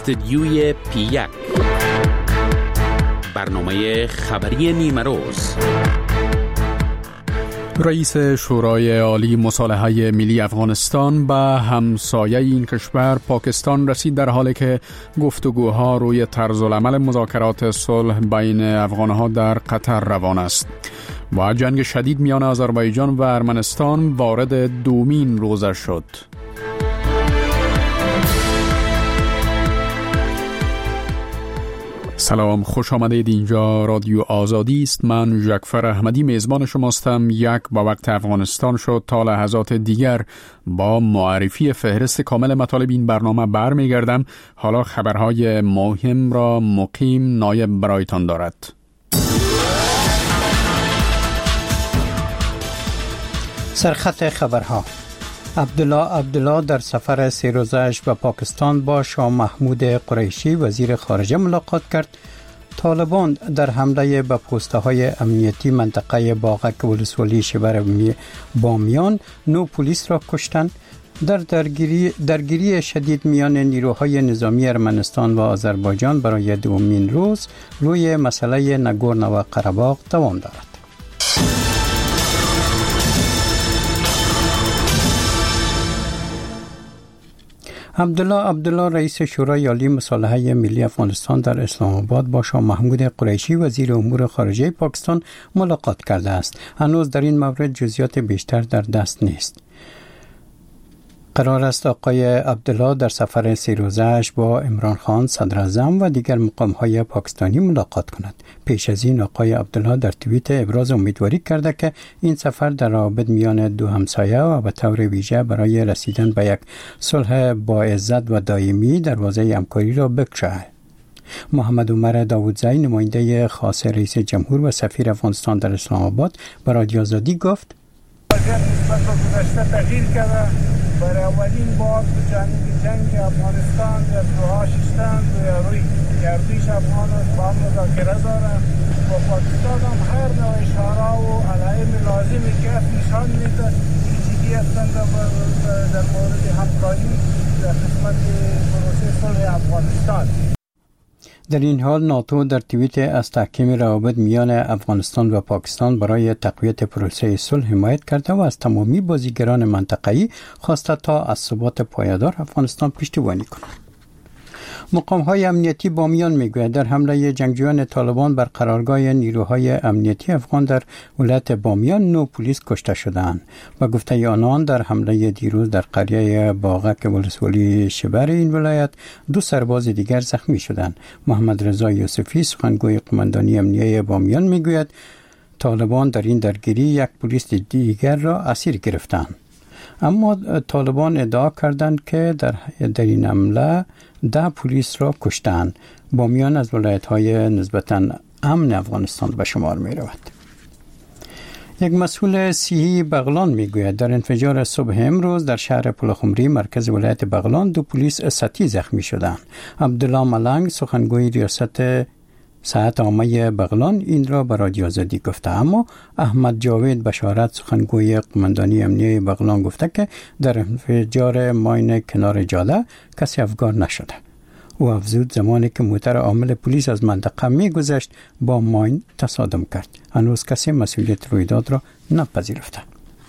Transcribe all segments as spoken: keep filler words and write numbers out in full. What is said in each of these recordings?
استدیوی پی یک، برنامه خبری نیمه روز. رئیس شورای عالی مصالحه ملی افغانستان به همسایه این کشور پاکستان رسید، در حالی که گفتگوها روی طرز العمل مذاکرات صلح بین افغانها در قطر روان است و جنگ شدید میان آذربایجان و ارمنستان وارد دومین روزش شد. سلام، خوش آمدید. اینجا رادیو آزادی است. من جعفر احمدی میزبان شماستم. یک با وقت افغانستان شد. تا لحظات دیگر با معرفی فهرست کامل مطالب این برنامه برمیگردم. حالا خبرهای مهم را مقیم نایب برایتان دارد. سرخط خبرها: عبدالله عبدالله در سفر سه روزه‌اش به پاکستان با شاه محمود قریشی وزیر خارجه ملاقات کرد. طالبان در حمله به پست‌های امنیتی منطقه باغک ولسوالی شبر بامیان نو پلیس را کشتند. در درگیری درگیری شدید میان نیروهای نظامی ارمنستان و آذربایجان برای دومین روز روی مسئله ناگورنو قره‌باغ دوام دارد. عبدالله عبدالله رئیس شورای عالی مصالحه ملی افغانستان در اسلام آباد با شاه محمود قریشی وزیر امور خارجه پاکستان ملاقات کرده است. هنوز در این مورد جزئیات بیشتر در دست نیست. قرار است آقای عبدالله در سفر سه روزه‌اش با عمران خان صدر اعظم و دیگر مقام‌های پاکستانی ملاقات کند. پیش از این آقای عبدالله در توییت ابراز امیدواری کرده که این سفر در روابط میان دو همسایه و به طور ویژه برای رسیدن به یک صلح با عزت و دائمی دروازه همکاری را بگشاید. محمد عمر داودزایی نماینده خاص رئیس جمهور و سفیر افغانستان در اسلام آباد به رادیو آزادی گفت: برای اولین بار تو جنگ جنگ افغانستان در دوها شدند و روی گردش افغان با هم مذاکره دارند و پاکستان هم هر نوع اشاره و علائم لازمی که نشان میده جدی هستند در مورد همکاری در خدمت پروسه صلح افغانستان. در این حال ناتو در توییت از تحکیم روابط میان افغانستان و پاکستان برای تقویت پروسه صلح حمایت کرده و از تمامی بازیگران منطقه‌ای خواسته تا از ثبات پایدار افغانستان پشتیبانی کنند. مقام‌های امنیتی بامیان میگوید در حمله جنگجویان طالبان بر قرارگاه نیروهای امنیتی افغان در ولایت بامیان نو پلیس کشته شدند. و گفته آنان در حمله دیروز در قریه باغک ولسوالی شبر این ولایت دو سرباز دیگر زخمی شدند. محمد رضا یوسفی سخنگوی قماندانی امنیتی بامیان میگوید طالبان در این درگیری یک پلیس دیگر را اسیر گرفتند. اما طالبان ادعا کردند که در در این حمله ده پلیس را کشتند. بامیان از ولایت‌های نسبتاً امن افغانستان به شمار می‌رود. یک مسئول صحی بغلان میگوید در انفجار صبح امروز در شهر پلخمری مرکز ولایت بغلان دو پلیس سطحی زخمی شدند. عبدالله ملنگ سخنگوی ریاست صحت عامه بغلان این را به رادیو آزادی گفته، اما احمد جاوید بشارت سخنگوی قماندانی امنیتی بغلان گفته که در انفجار ماین کنار جاده کسی افگار نشده. او افزود زمانی که موتر عامل پلیس از منطقه میگذشت با ماین تصادم کرد. هنوز کسی مسئولیت رویداد را نپذیرفته.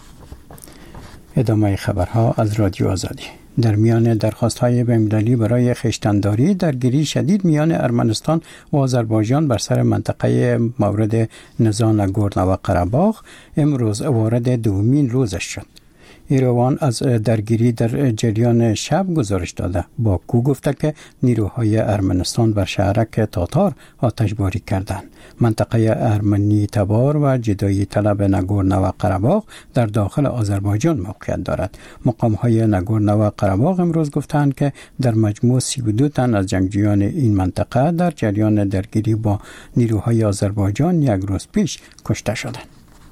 ادامه خبرها از رادیو آزادی. در میان درخواست‌های بین‌المللی برای خویشتن‌داری درگیری شدید میان ارمنستان و آذربایجان بر سر منطقه مورد نزاع ناگورنو قره‌باغ امروز وارد دومین روزش شد. ایروان از درگیری در جریان شب گزارش داده. باکو گفته که نیروهای ارمنستان بر شهرک تاتار آتشباری کردند. منطقه ارمنی تبار و جدایی طلب ناگورنو قره‌باغ در داخل آذربایجان موقعیت دارد. مقام‌های ناگورنو قره‌باغ امروز گفتند که در مجموع سی و دو تن از جنگجویان این منطقه در جریان درگیری با نیروهای آذربایجان یک روز پیش کشته شدند.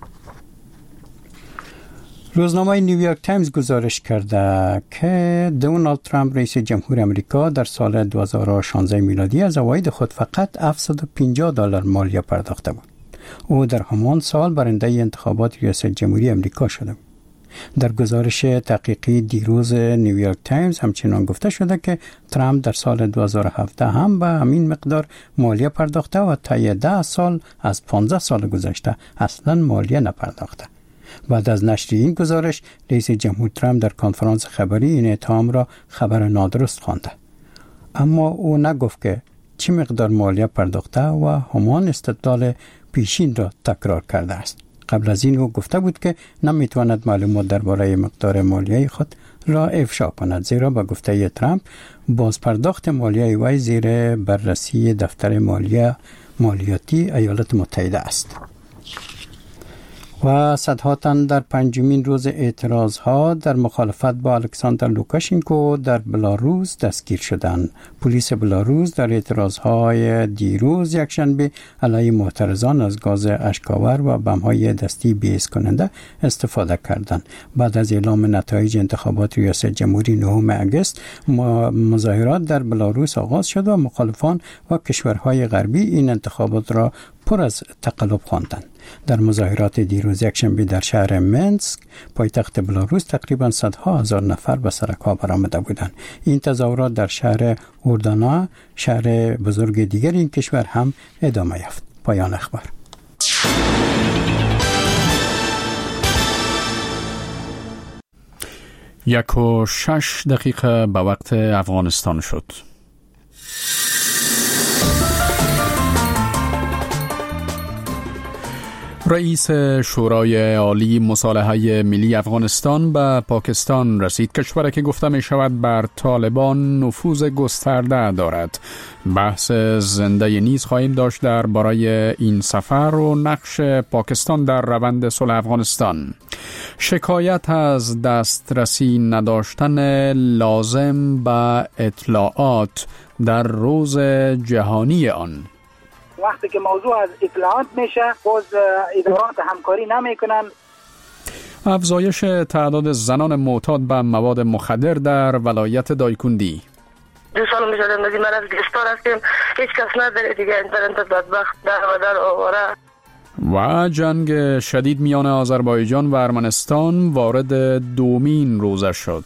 روزنامه نیویورک تایمز گزارش کرده که دونالد ترامپ رئیس جمهور آمریکا در سال دو هزار و شانزده میلادی از عواید خود فقط هفتصد و پنجاه دلار مالیه پرداخته بود. او در همان سال برنده انتخابات ریاست جمهوری آمریکا شده بود. در گزارش تحقیقی دیروز نیویورک تایمز همچنان گفته شده که ترامپ در سال دو هزار و هفده هم به همین مقدار مالیه پرداخته و طی ده سال از پانزده سال گذشته اصلا مالیه نپرداخته. بعد از نشر این گزارش رئیس جمهور ترامپ در کنفرانس خبری این اتهام را خبر نادرست خوانده، اما او نگفت که چه مقدار مالیه پرداخته و همان استدلال پیشین را تکرار کرده است. قبل از این او گفته بود که نمیتواند معلومات درباره مقدار مالیه خود را افشا کند، زیرا به گفته ترامپ باز پرداخت مالیه وی زیر بررسی دفتر مالیه مالیاتی ایالات متحده است. و صدها تن در پنجمین روز اعتراضها در مخالفت با الکساندر لوکاشنکو در بلاروس دستگیر شدند. پلیس بلاروس در اعتراضهای دیروز یکشنبه علیه معترضان از گاز اشک‌آور و بمب‌های دستی بی‌حس کننده استفاده کردند. بعد از اعلام نتایج انتخابات ریاست جمهوری نهم آگوست، مظاهرات در بلاروس آغاز شد و مخالفان و کشورهای غربی این انتخابات را پر از تقلب خواندند. در مظاهرات دیروز یکشنبه در شهر منسک پایتخت بلاروس تقریبا صدها هزار نفر به سرک‌ها برآمده بودند. این تظاهرات در شهر اوردانا، شهر بزرگ دیگر این کشور هم ادامه یافت. پایان اخبار. یک و شش دقیقه به وقت افغانستان شد. رئیس شورای عالی مصالحه ملی افغانستان به پاکستان رسید، کشوری که گفته می شود بر طالبان نفوذ گسترده دارد. بحث زنده نیز خواهیم داشت در برای این سفر و نقش پاکستان در روند صلح افغانستان. شکایت از دسترسی نداشتن لازم به اطلاعات در روز جهانی آن. وقتی که موضوع از اطلاعات میشه باز ادارات همکاری نمیکنن. افزایش تعداد زنان معتاد به مواد مخدر در ولایت دایکندی. دو سال میشه در نزدیک مرز گرفتار هستیم، هیچ کس نداره دیگه، اینترنت بدبخت در و در آواره. و جنگ شدید میان آذربایجان و ارمنستان وارد دومین روزه شد.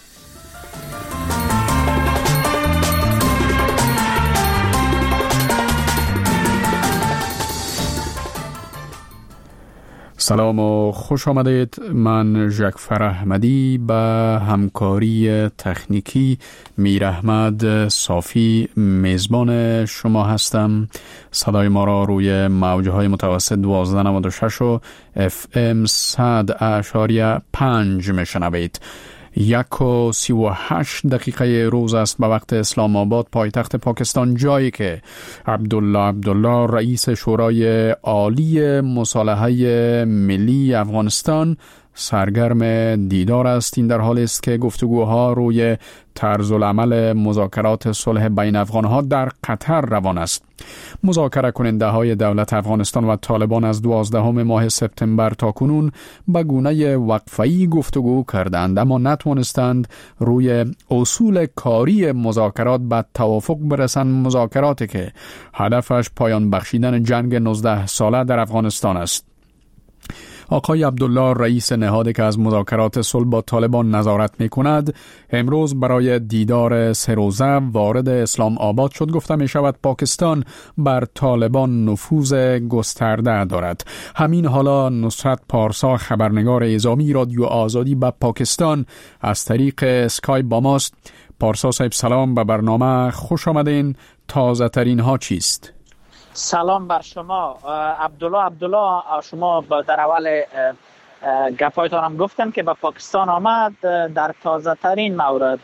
سلام و خوش آمدید. من جعفر احمدی به همکاری تکنیکی میر احمد صافی میزبان شما هستم. صدای ما را روی موجهای متوسط دوازده نود و شش و اف ام صد اشاری پنج میشنوید. یک و سی و هشت دقیقه روز است به وقت اسلام آباد، پایتخت پاکستان، جایی که عبدالله عبدالله رئیس شورای عالی مصالحه ملی افغانستان سرگرم دیدار است. این در حالی است که گفتگوها روی طرز العمل مذاکرات صلح بین افغانها در قطر روان است. مذاکره کننده های دولت افغانستان و طالبان از دوازدهم ماه سپتامبر تا کنون به گونه وقفه‌ای گفتگو کردند، اما نتوانستند روی اصول کاری مذاکرات به توافق برسند. مذاکراتی که هدفش پایان بخشیدن جنگ نوزده ساله در افغانستان است. آقای عبدالله رئیس نهادی که از مذاکرات صلح با طالبان نظارت می کند امروز برای دیدار سه روزه وارد اسلام آباد شد. گفته می شود پاکستان بر طالبان نفوذ گسترده دارد. همین حالا نصرت پارسا خبرنگار اعزامی رادیو آزادی به پاکستان از طریق اسکایپ با ماست. پارسا صاحب سلام، به برنامه خوش آمدین. تازه ترین ها چیست؟ سلام بر شما عبدالله عبدالله شما در اول گپایتان هم گفتن که به پاکستان آمد. در تازه ترین مورد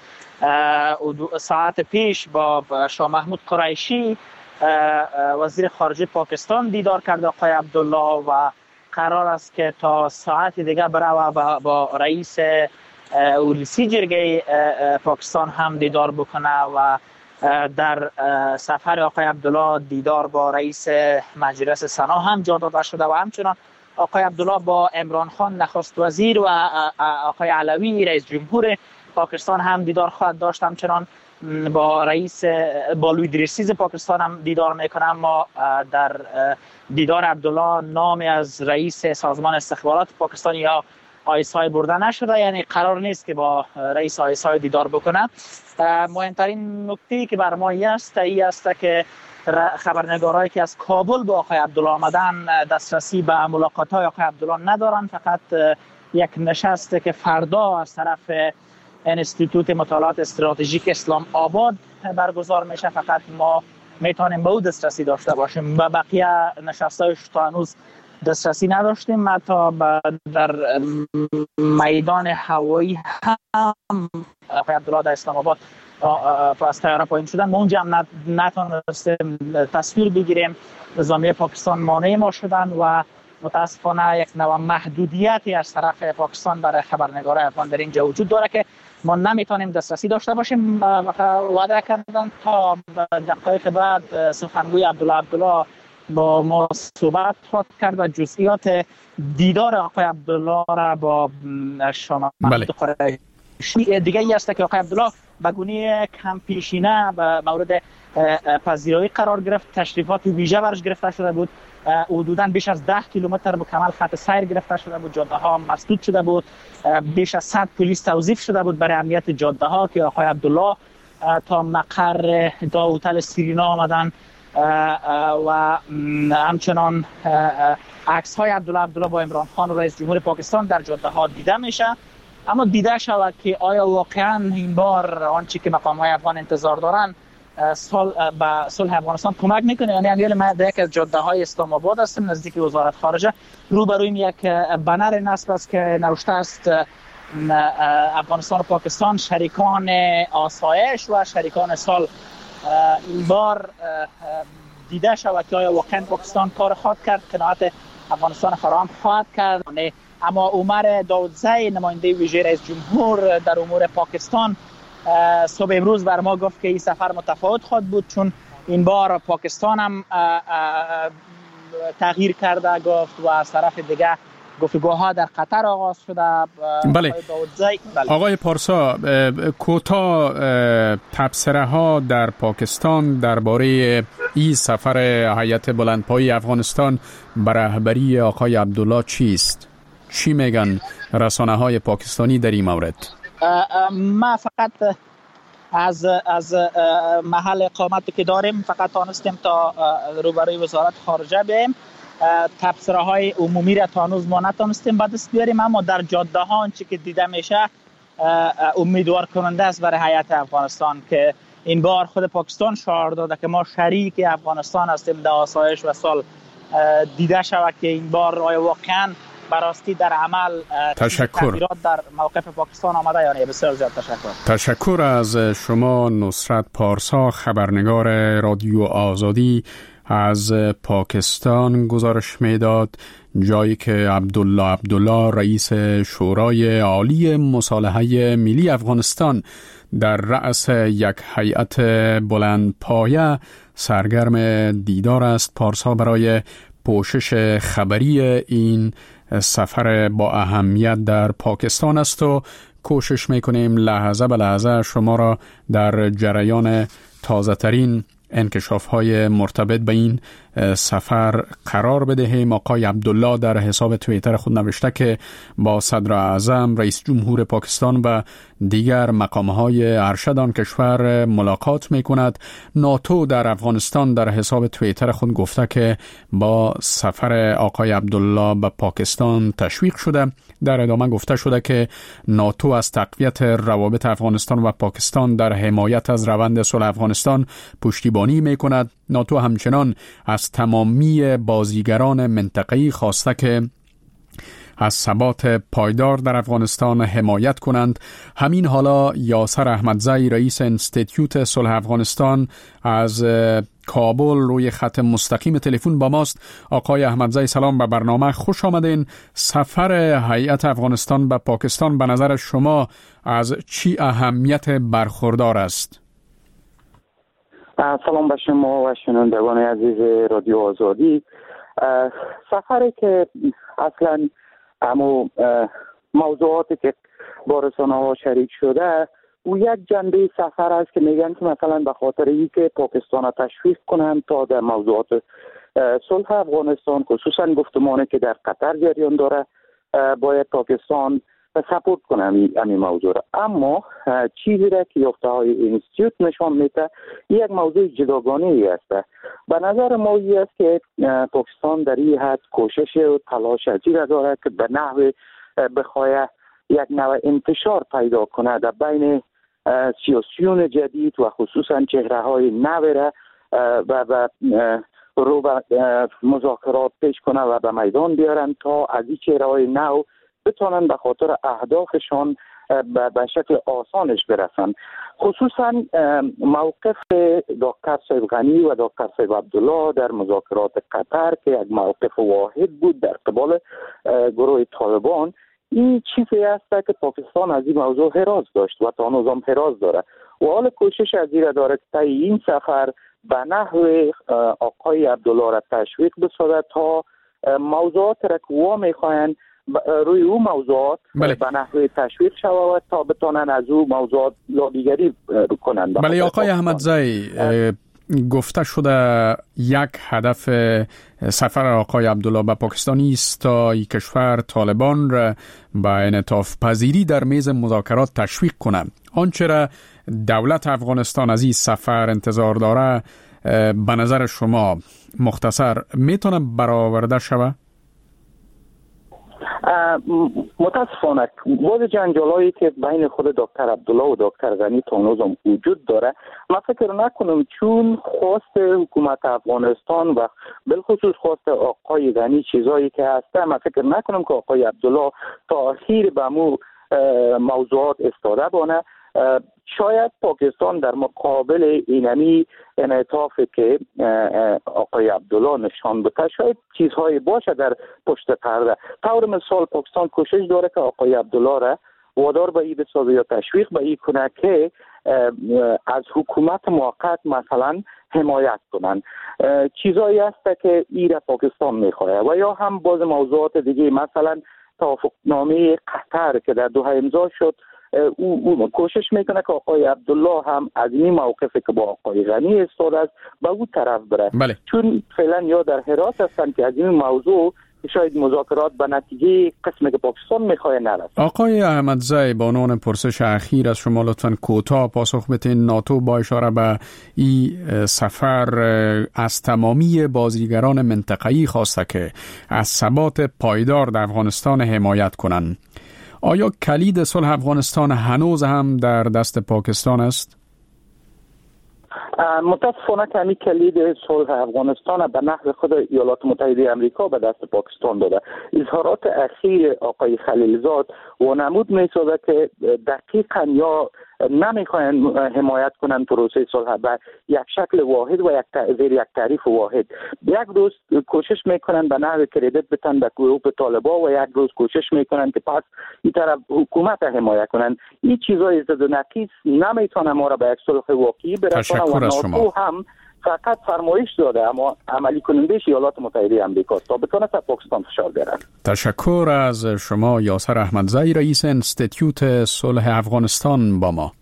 ساعت پیش با شاه محمود قریشی وزیر خارجه پاکستان دیدار کرده آقای عبدالله و قرار است که تا ساعت دیگه بره و با رئیس اولسی جرگه پاکستان هم دیدار بکنه و در سفر آقای عبدالله دیدار با رئیس مجلس سنا هم جا داده شده و همچنان آقای عبدالله با عمران خان نخست وزیر و آقای علوی رئیس جمهور پاکستان هم دیدار خواهد داشت. همچنان با رئیس با لویدریسیز پاکستان هم دیدار میکنه. اما در دیدار عبدالله نام از رئیس سازمان استخبارات پاکستان یا آی اس آی برده نشده، یعنی قرار نیست که با رئیس آی اس آی دیدار بکنه. مهمترین نکته که بر ما است ای است که خبرنگارایی که از کابل با آقای عبدالله آمدن دسترسی به ملاقات های آقای عبدالله ندارن. فقط یک نشست که فردا از طرف انستیتوت مطالعات استراتژیک اسلام آباد برگزار میشه، فقط ما میتونیم به او دسترسی داشته باشیم. به بقیه نشستایش تا هنوز دسترسی نداشتیم. حتی در میدان هوایی هم آقای عبدالله در اسلام آباد از طیاره پایین شدن، ما اونجا هم نتونستیم تصویر بگیریم. نظامی پاکستان مانع ما شدن و متاسفانه یک نوع محدودیتی از طرف پاکستان برای خبرنگارای افغان در اینجا وجود داره که ما نمیتونیم دسترسی داشته باشیم. وعده کردن تا دقایق بعد سخنگوی عبدالله عبدالله با ما صحبت خواهد کرد و جزئیات دیدار آقای عبدالله را با شما بله. قریشی دیگه ای است که آقای عبدالله به گونه کم پیشینه به مورد پذیرایی قرار گرفت. تشریفات ویژه برش گرفته شده بود. حدوداً بیش از ده کیلومتر مکمل خط سیر گرفته شده بود. جاده ها مسدود شده بود. بیش از صد پلیس توظیف شده بود برای امنیت جاده ها که آقای عبدالله تا مقر دا هتل سیرینا آمدن و همچنان عکس های عبدالله عبدالله با عمران خان و رئیس جمهور پاکستان در جاده ها دیده میشه. اما دیده شود که آیا واقعا این بار آنچه که مقام های افغان انتظار دارن صلح به صلح افغانستان کمک میکنه؟ یعنی امیال ما در یک از جاده های اسلام آباد هستیم نزدیک وزارت خارجه، روبروی یک بنر نصب است که نوشته است افغانستان و پاکستان شریکان آسایش و شریکان صلح. این بار دیده شود که آیا واقعا پاکستان کار خواهد کرد، قناعت افغانستان فراهم خواهد کرد. اما عمر داودزی نماینده ویژه رئیس جمهور در امور پاکستان صبح امروز بر ما گفت که این سفر متفاوت خواهد بود، چون این بار پاکستان هم تغییر کرده گفت و از طرف دیگه گفتگوها در قطر آغاز شده. بله. بله. آقای پارسا، کوتاه تبصره ها در پاکستان درباره این سفر هیئت بلندپایه افغانستان به رهبری آقای عبدالله چیست؟ چی میگن رسانه های پاکستانی در این مورد؟ ما فقط از از محل اقامتی که داریم فقط تانستیم تا روبروی وزارت خارجه بریم. تبصره های عمومی را تا هنوز ما نتونستیم به دست بیاریم، اما در جاده ها آنچه که دیده میشه امیدوار کننده است برای هیئت افغانستان که این بار خود پاکستان شعار داده که ما شریک افغانستان هستیم در آسایش و صلح. دیده شود که این بار آیا واقعا براستی در عمل تشکر در موقف پاکستان آمده یا نه. بسیار زیاد تشکر. تشکر از شما نصرت پارسا، خبرنگار رادیو آزادی از پاکستان گزارش میداد، جایی که عبدالله عبدالله رئیس شورای عالی مصالحه ملی افغانستان در رأس یک هیئت بلندپایه سرگرم دیدار است. پارسا برای پوشش خبری این سفر با اهمیت در پاکستان است و کوشش میکنیم لحظه به لحظه شما را در جریان تازه ترین انکشاف های مرتبط به این سفر قرار بدهیم. آقای عبدالله در حساب توییتر خود نوشته که با صدر اعظم رئیس جمهور پاکستان و دیگر مقامهای ارشد آن کشور ملاقات می کند. ناتو در افغانستان در حساب توییتر خود گفته که با سفر آقای عبدالله به پاکستان تشویق شده. در ادامه گفته شده که ناتو از تقویت روابط افغانستان و پاکستان در حمایت از روند صلح افغانستان پشتیبانی می کند. ناتو همچنان از تمامی بازیگران منطقه‌ای خواسته که از ثبات پایدار در افغانستان حمایت کنند. همین حالا یاسر احمدزی رئیس انستیتیوت صلح افغانستان از کابل روی خط مستقیم تلفن با ماست. آقای احمدزی سلام به برنامه، خوش آمدین. سفر هیئت افغانستان به پاکستان به نظر شما از چی اهمیت برخوردار است؟ سلام به شما و شنوندگان عزیز رادیو آزادی. سفری که اصلا اما موضوعاتی که با رسانه ها شریک شده او یک جنبه سفر است که میگن که مثلا به خاطر ای که پاکستان را تشویق کنند تا در موضوعات صلح افغانستان، خصوصا گفتمانی که در قطر جریان داره، باید پاکستان سپورت کنه این موضوع را. اما چیزی را که یافته های اینستیتوت نشان میده یک موضوع جداگانه ای است. به نظر ما این است که پاکستان در این حد کوشش و تلاش عجیب دارد که به نحو بخواهد یک نوع انتشار پیدا کنه در بین سیاسیون جدید و خصوصا چهره های نو را و و رو به مذاکرات پیش کنه و به میدان بیارن تا از این چهره های نو بتونن به خاطر اهدافشان به شکل آسانش برسن. خصوصا موقف دکتر صاحب غنی و دکتر صاحب عبدالله در مذاکرات قطر که یک موقف واحد بود در قبال گروه طالبان، این چیزی است که پاکستان از این موضوع حراس داشت و تا هنوز هم حراس داره و حال کوشش از این داره که این سفر به نحو آقای عبدالله را تشویق بسازد تا موضوعات را که وا میخواهند روی او موضوعات بله. به نحو تشویق شود تا بتانن از او موضوعات دیگری کنند. بله آقای احمدزی، گفته شده یک هدف سفر آقای عبدالله به پاکستانی است تا این کشور طالبان را به انعطاف پذیری در میز مذاکرات تشویق کنند. آنچه را دولت افغانستان از این سفر انتظار داره به نظر شما مختصر میتونه برآورده شود؟ متاسفانه بعض جنجالایی که بین خود دکتر عبدالله و دکتر غنی تا هنوز هم وجود داره، من فکر نکنم چون خواست حکومت افغانستان و بالخصوص خواست آقای غنی چیزایی که هسته، من فکر نکنم که آقای عبدالله تا آخر به مو موضوعات استاده بانه. شاید پاکستان در مقابل اینمی انعطافی که آقای عبدالله نشان بده شاید چیزهایی باشه در پشت پرده. طور مثال پاکستان کوشش داره که آقای عبدالله را وادار به این بسازه یا تشویق به این کنه که از حکومت موقت مثلا حمایت کنن. چیزهایی هست که ایره پاکستان میخواه و یا هم باز موضوعات دیگه، مثلا توافقنامه قطر که در دوحه امضا شد، او, او کوشش میکنه که آقای عبدالله هم از این موقفی که با آقای غنی ایستاده است به او طرف بره. بله. چون فعلا یا در حراس هستن که از این موضوع شاید مذاکرات به نتیجه قسمی که پاکستان میخواه نرسد. آقای احمدزی، با عنوان پرسش اخیر از شما لطفاً کوتاه پاسخ بدین. ناتو با اشاره به این سفر از تمامی بازیگران منطقه‌ای خواسته که از ثبات پایدار در افغانستان حمایت کنند. آیا کلید صلح افغانستان هنوز هم در دست پاکستان است؟ متاسفانه که همین کلید صلح افغانستان به نحو خود ایالات متحده آمریکا به دست پاکستان داده. اظهارات اخیر آقای خلیلزاد و نمود می‌سازد که دقیقاً یا نمیخواین حمایت کنن پروسه صلح به یک شکل واحد و یک تعبیر یک تعریف واحد. یک روز کوشش میکنن به نحو کردیت بتن به گروه طالبان و یک روز کوشش میکنن که پس این طرف حکومت حمایت کنن. این چیزای زد و نقیص نمیتونه ما را به یک صلح واقعی برسونه و ناتو هم فقط فرمایش داده اما عملی کنندش ایالات متحده آمریکا تا بتونه تا پاکستان فشار بیاره. تشکر از شما یاسر احمدزی، رئیس انستیتیوت صلح افغانستان با ما.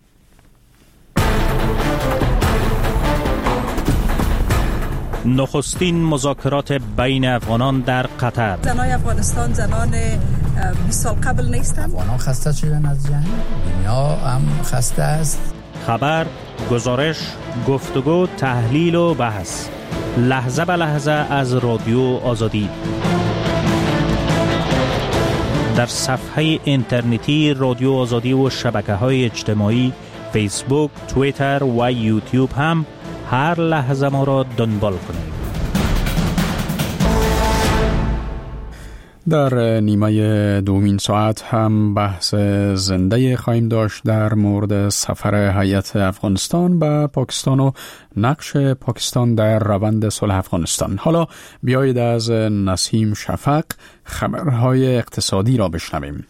نخستین مذاکرات بین افغانان در قطر. زنای افغانستان زنان بیست سال قبل نیستند. افغانان خسته شدن از جنگ، دنیا هم خسته است. خبر، گزارش، گفتگو، تحلیل و بحث لحظه به لحظه از رادیو آزادی در صفحه اینترنتی رادیو آزادی و شبکه‌های اجتماعی فیسبوک، توییتر و یوتیوب هم هر لحظه ما را دنبال کنید. در نیمه دومین ساعت هم بحث زنده خواهیم داشت در مورد سفر هیئت افغانستان به پاکستان و نقش پاکستان در روند صلح افغانستان. حالا بیایید از نسیم شفق خبرهای اقتصادی را بشنویم.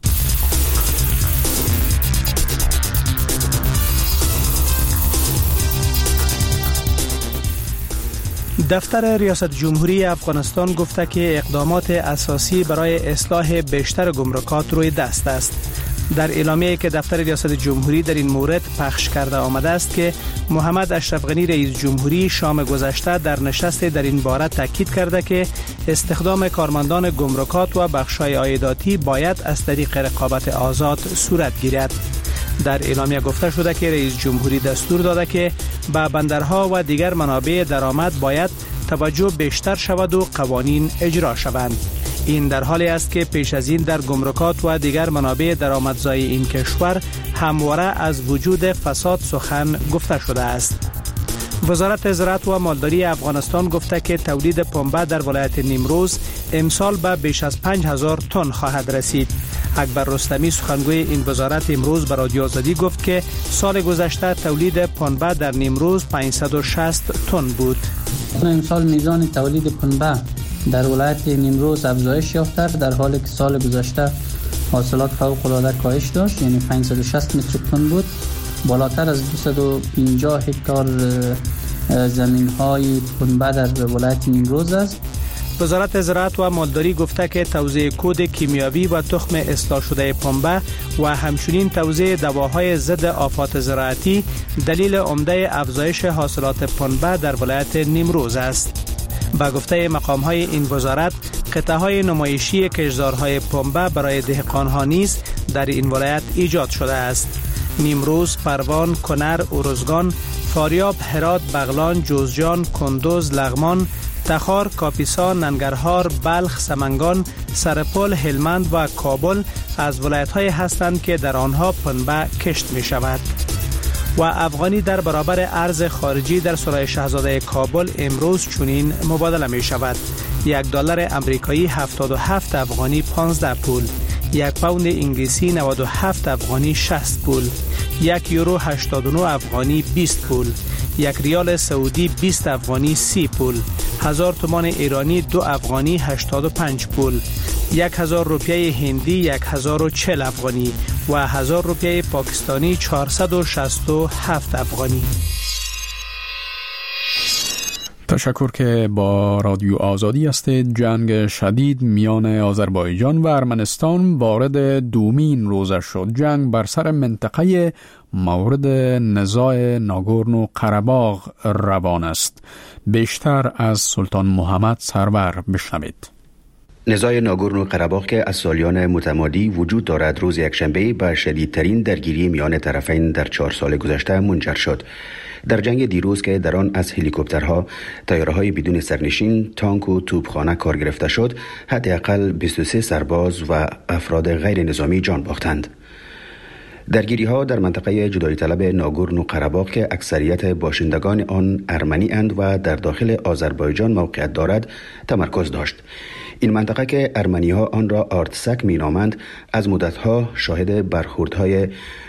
دفتر ریاست جمهوری افغانستان گفته که اقدامات اساسی برای اصلاح بیشتر گمرکات روی دست است. در اعلامیه‌ای که دفتر ریاست جمهوری در این مورد پخش کرده آمده است که محمد اشرف غنی رئیس جمهوری شام گذشته در نشست در این باره تاکید کرده که استخدام کارمندان گمرکات و بخش‌های عایداتی باید از طریق رقابت آزاد صورت گیرد. در اعلامیه گفته شده که رئیس جمهوری دستور داده که به بندرها و دیگر منابع درآمد باید توجه بیشتر شود و قوانین اجرا شوند. این در حالی است که پیش از این در گمرکات و دیگر منابع درآمدزایی این کشور همواره از وجود فساد سخن گفته شده است. وزارت زراعت و مالداری افغانستان گفته که تولید پنبه در ولایت نیمروز امسال به بیش از پنج هزار تن خواهد رسید. اکبر رستمی سخنگوی این وزارت امروز به رادیو آزادی گفت که سال گذشته تولید پنبه در نیمروز پانصد و شصت تن بود. امسال میزان تولید پنبه در ولایت نیمروز افزایش یافته در حالی که سال گذشته حاصلات فوق العاده کاهش داشت، یعنی پانصد و شصت متریک تن بود. بالاتر از دویست و پنجاه هکتار زمین‌های پنبه در ولایت نیمروز است. وزارت زراعت و مالداری گفته که توزیع کود کیمیاوی و تخم اصلاح شده پنبه و همچنین توزیع دواهای ضد آفات زراعتی دلیل عمده افزایش حاصلات پنبه در ولایت نیمروز است. با گفته مقام‌های این وزارت، قطعه‌های نمایشی کشتزارهای پنبه برای دهقان‌ها نیز در این ولایت ایجاد شده است. نیمروز، پروان، کنر، ارزگان، فاریاب، هرات، بغلان، جوزجان، کندوز، لغمان، تخار، کاپیسا، ننگرهار، بلخ، سمنگان، سرپل، هلمند و کابل از ولایت‌های هستند که در آنها پنبه کشت می شود. و افغانی در برابر ارز خارجی در سرای شاهزاده کابل امروز چنین مبادله می شود. یک دلار امریکایی هفتاد و هفت افغانی پانزده پول، یک پوند انگلیسی نود و هفت افغانی شصت پول، یک یورو هشتاد و نه افغانی بیست پول، یک ریال سعودی بیست افغانی سی پول، هزار تومان ایرانی دو افغانی هشتاد و پنج پول، یک هزار روپیه هندی یک هزار و چهل افغانی و هزار روپیه پاکستانی چهارصد و شصت و هفت افغانی. تشکر که با رادیو آزادی است. جنگ شدید میان آذربایجان و ارمنستان وارد دومین روزه شد. جنگ بر سر منطقه مورد نزاع ناگورنو قره‌باغ روان است. بیشتر از سلطان محمد سرور بشنوید. نزاع ناگورنو قره‌باغ که از سالیان متمادی وجود دارد، روز یکشنبه به شدیدترین درگیری میان طرفین در چهار سال گذشته منجر شد. در جنگ دیروز که در آن از هلیکوپترها، طیاره‌های بدون سرنشین، تانک و توپخانه کار گرفته شد، حداقل بیست و سه سرباز و افراد غیر نظامی جان باختند. درگیری ها در منطقه جدایی طلب ناگورنو قره‌باغ که اکثریت باشندگان آن ارمنی اند و در داخل آذربایجان موقعیت دارد تمرکز داشت. این منطقه که ارمنی ها آن را آرتسک می نامند، از مدت ها شاهد برخوردهای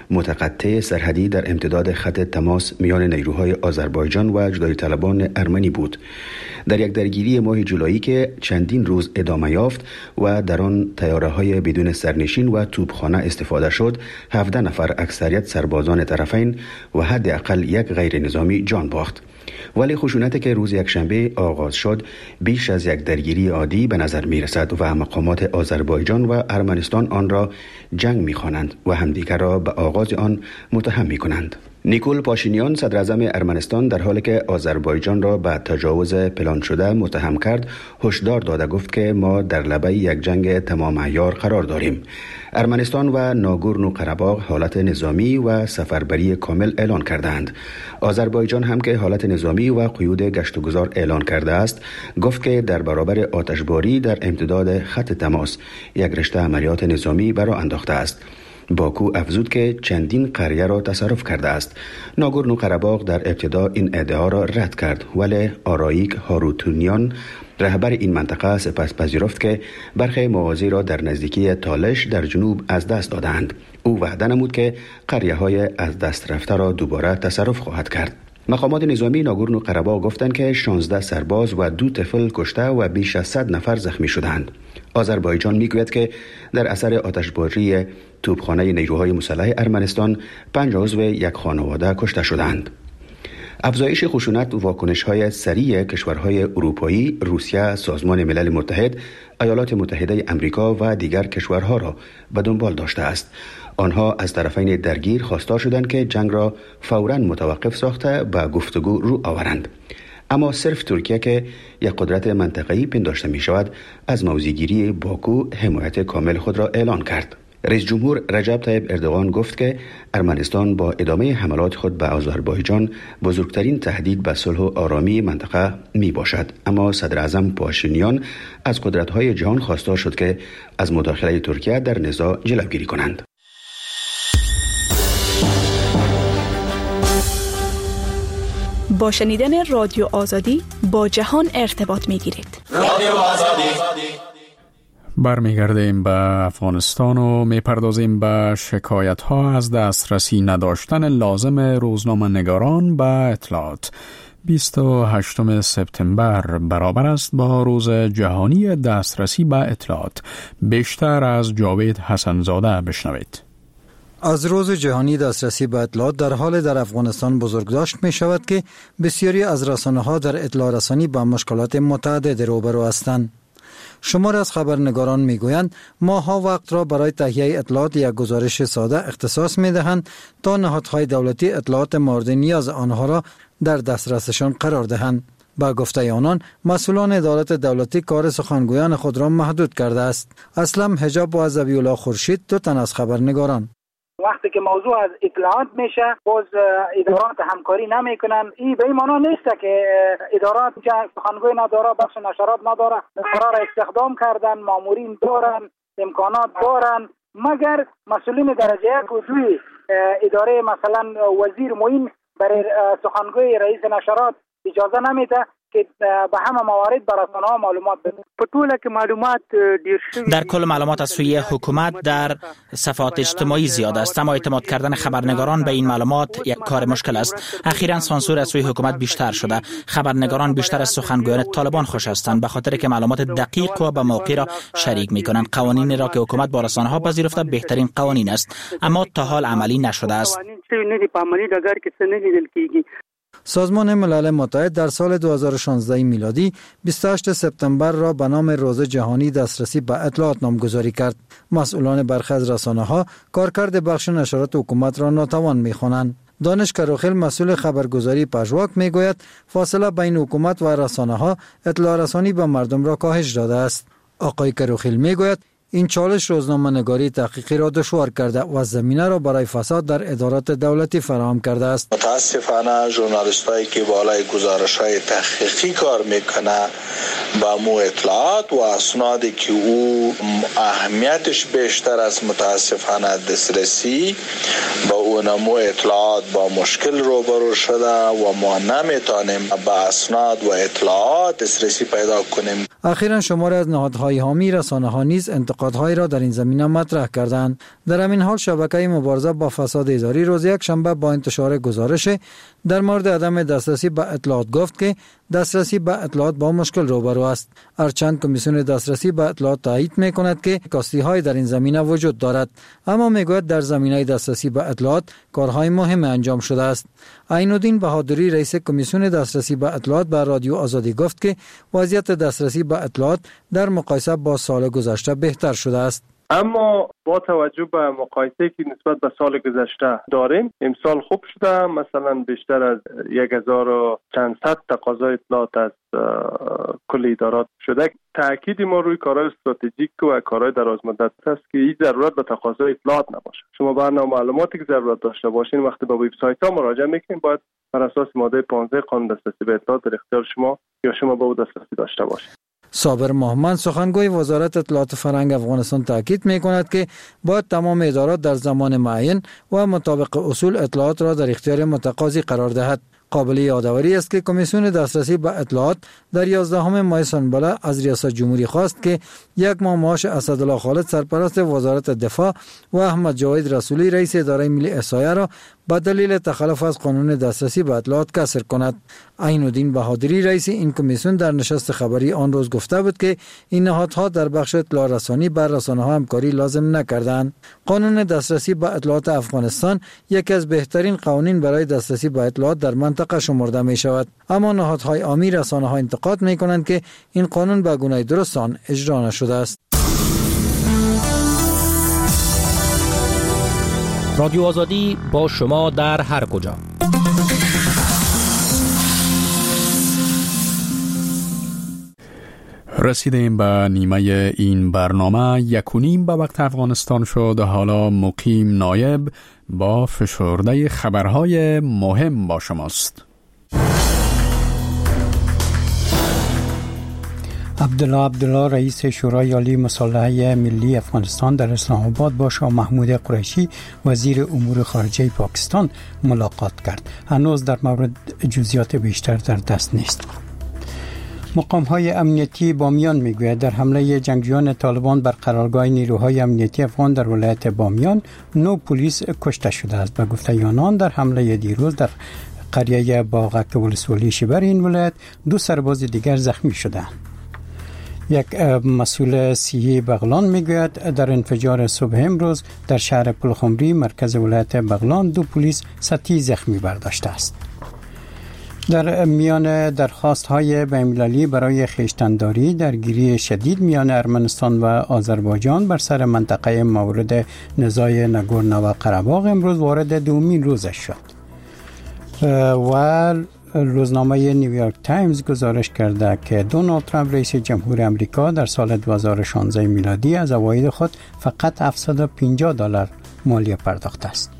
متقطع سرحدی در امتداد خط تماس میان نیروهای آذربایجان و جدایی طلبان ارمنی بود. در یک درگیری ماه جولایی که چندین روز ادامه یافت و در آن طیاره‌های بدون سرنشین و توپخانه استفاده شد، هفده نفر اکثریت سربازان طرفین و حداقل یک غیر نظامی جان باخت. ولی خشونتی که روز یکشنبه آغاز شد بیش از یک درگیری عادی به نظر می رسد و مقامات آذربایجان و ارمنستان آن را جنگ می خوانند و همدیگر را به آغاز آن متهم می کنند. نیکول پاشینیان صدر اعظم ارمنستان در حالی که آذربایجان را به تجاوز پلان شده متهم کرد، هشدار داده گفت که ما در لبه یک جنگ تمام عیار قرار داریم. ارمنستان و ناگورنو قره‌باغ حالت نظامی و سفربری کامل اعلان کردند. آذربایجان هم که حالت نظامی و قیود گشت و گذار اعلان کرده است، گفت که در برابر آتشباری در امتداد خط تماس یک رشته عملیات نظامی برا انداخته است. باکو افزود که چندین قریه را تصرف کرده است. ناگورنو قره‌باغ در ابتدا این ادعا را رد کرد، ولی آراییک هاروتونیان رهبر این منطقه سپس پذیرفت که برخی مواضع را در نزدیکی تالش در جنوب از دست دادند. او وعده نمود که قریه‌های از دست رفته را دوباره تصرف خواهد کرد. مقامات نظامی ناگورنو قره‌باغ گفتند که شانزده سرباز و دو طفل کشته و بیش از صد نفر زخمی شدند. آذربایجان میگوید که در اثر آتشباری توپخانه نیروهای مسلح ارمنستان پنج عضو یک خانواده کشته شدند. افزایش خشونت و واکنش‌های سریع کشورهای اروپایی، روسیه، سازمان ملل متحد، ایالات متحده آمریکا و دیگر کشورها را به دنبال داشته است. آنها از طرفین درگیر خواستار شدند که جنگ را فوراً متوقف ساخته به گفتگو رو آورند. اما صرف ترکیه که یک قدرت منطقه‌ای پنداشته می شود از موضع‌گیری باکو حمایت کامل خود را اعلان کرد. رئیس جمهور رجب طیب اردوغان گفت که ارمنستان با ادامه حملات خود به آذربایجان بزرگترین تهدید به صلح و آرامی منطقه می باشد. اما صدر اعظم پاشینیان از قدرت‌های جهان خواستار شد که از مداخله ترکیه در نزاع جلوگیری کنند. با شنیدن رادیو آزادی با جهان ارتباط می گیرید. رادیو آزادی. برمیگردیم به افغانستان و میپردازیم به شکایت ها از دسترسی نداشتن لازم روزنامه نگاران به اطلاعات. بیست و هشتم سپتامبر برابر است با روز جهانی دسترسی به اطلاعات. بیشتر از جاوید حسنزاده بشنوید. از روز جهانی دسترسی به اطلاعات در حال در افغانستان بزرگداشت می شود که بسیاری از رسانه ها در اطلاع رسانی با مشکلات متعدد روبرو هستند. شمار از خبرنگاران می گویند ماها وقت را برای تهیه اطلاعات یک گزارش ساده اختصاص می دهند تا نهادهای دولتی اطلاعات مورد نیاز آنها را در دسترسشان قرار دهند. با گفته آنان مسئولان ادارات دولتی کار سخنگویان خود را محدود کرده است. اسلم حجاب و ذبیح الله خورشید دو تن از خبرنگاران. وقتی که موضوع از اطلاعات میشه باز ادارات همکاری نمیکنن. این به این معنا نیست که ادارات سخنگوی نداره، بخش نشرات نداره، قرار استخدام کردن، مامورین دارن، امکانات دارن، مگر مسئولین درجه یک و دوی اداره مثلا وزیر معین برای سخنگوی رئیس نشرات اجازه نمیده که به همه موارد بر رسانه‌ها معلومات بده. په ټوله کې معلومات ډیر شوي. در کل معلومات از سوی حکومت در صفحات اجتماعی زیاد است، اما اعتماد کردن خبرنگاران به این معلومات یک کار مشکل است. اخیراً سانسور از سوی حکومت بیشتر شده. خبرنگاران بیشتر از سخنگویان طالبان خوش هستند به خاطر که معلومات دقیق و به موقع را شریک می‌کنند. قوانین را که حکومت با رسانه‌ها پذیرفته بهترین قوانین است، اما تا حال عملی نشده است. سازمان ملل متحد در سال دو هزار و شانزده میلادی بیست و هشتم سپتامبر را به نام روز جهانی دسترسی به اطلاعات نامگذاری کرد. مسئولان برخی از رسانه‌ها کارکرد بخش نشرات حکومت را ناتوان می‌خوانند. دانش کروخیل مسئول خبرگزاری پژواک میگوید فاصله بین حکومت و رسانه‌ها اطلاع رسانی به مردم را کاهش داده است. آقای کروخیل میگوید این چالش روزنامه نگاری تحقیقی را دشوار کرده و زمینه را برای فساد در ادارات دولتی فراهم کرده است. متاسفانه ژورنالیستایی که بالای گزارش‌های تحقیقی کار میکنه با مو اطلاعات و اسنادی که او اهمیتش بیشتر از متاسفانه دسترسی با اون مو اطلاعات با مشکل روبرو شده و ما نمیتونیم با اسناد و اطلاعات دسترسی پیدا کنیم. اخیراً شماری از نهادهای حامی رسانه‌ها نیز انتقادهای را در این زمینه مطرح کردند. در همین حال شبکه مبارزه با فساد اداری روز یک شنبه با انتشار گزارش در مورد عدم دسترسی به اطلاعات گفت که دسترسی به اطلاعات با مشکل روبرو است. هرچند کمیسیون دسترسی به اطلاعات تایید می‌کند که کاستی‌های در این زمینه وجود دارد، اما میگوید در زمینه دسترسی به اطلاعات کارهای مهم انجام شده است. عین‌الدین بهادری رئیس کمیسیون دسترسی به اطلاعات به رادیو آزادی گفت که وضعیت دسترسی به اطلاعات در مقایسه با سال گذشته بهتر شده است. اما با توجه به مقایسه که نسبت به سال گذشته داریم امسال خوب شده. مثلا بیشتر از یک هزار و چند صد تقاضای اطلاعات از کل ادارات شده. تاکید ما روی کارهای استراتژیک و کارهای درازمدت است که هیچ ضرورت به تقاضای اطلاعات نباشه. شما برنامه معلوماتی که ضرورت داشته باشین وقتی به وبسایت ها مراجعه میکنین باید بر اساس ماده پانزده قانون دسترسی به اطلاعات در اختیار شما یا شما به او دسترسی داشته باشین. صابر محمد سخنگوی وزارت اطلاعات فرهنگ افغانستان تاکید می‌کند که باید تمام ادارات در زمان معین و مطابق اصول اطلاعات را در اختیار متقاضی قرار دهد. قابل یادآوری است که کمیسیون دسترسی به اطلاعات در یازدهم ماه سنبله از ریاست جمهوری خواست که یک ماه معاش اسدالله خالد سرپرست وزارت دفاع و احمد جاوید رسولی رئیس اداره ملی احصایه را به دلیل تخلف از قانون دسترسی به اطلاعات کسر کند. عین‌الدین بهادری رئیس این کمیسیون در نشست خبری آن روز گفته بود که این نهادها در بخش اطلاع رسانی بر رسانه‌ها همکاری لازم نکردند. قانون دسترسی به اطلاعات افغانستان یکی از بهترین قوانین برای دسترسی به اطلاعات در منطقه شمرده می شود، اما نهادهای عامی رسانه‌ها انتقاد می کنند که این قانون به گونه درست آن اجرا نشده است. رادیو آزادی با شما در هر کجا. رسیدیم به نیمه این برنامه. یک و نیم به وقت افغانستان شد. حالا مقیم نایب با فشرده خبرهای مهم با شماست. عبدالله عبدالله رئیس شورای عالی مسلحه ملی افغانستان در اسلام آباد با شاه محمود قریشی وزیر امور خارجه پاکستان ملاقات کرد. هنوز در مورد جزئیات بیشتر در دست نیست. مقام های امنیتی بامیان میگوید در حمله جنگجویان طالبان بر قرارگاه نیروهای امنیتی افغان در ولایت بامیان نو پلیس کشته شده است. به گفته آنان در حمله دیروز در قریه باغک ولسوالی شبر این ولایت دو سرباز دیگر زخمی شدند. یک مسئول صحی بغلان میگوید در انفجار صبح امروز در شهر پلخمری مرکز ولایت بغلان دو پلیس سطحی زخمی برداشته است. در میان درخواست‌های بین‌المللی برای خویشتن‌داری درگیری شدید میان ارمنستان و آذربایجان بر سر منطقه مورد نزاع ناگورنو قره‌باغ امروز وارد دومین روزش شد و روزنامه نیویورک تایمز گزارش کرده که دونالد ترامپ رئیس جمهور آمریکا در سال دو هزار و شانزده میلادی از عواید خود فقط هفتصد و پنجاه دلار مالیه پرداخته است.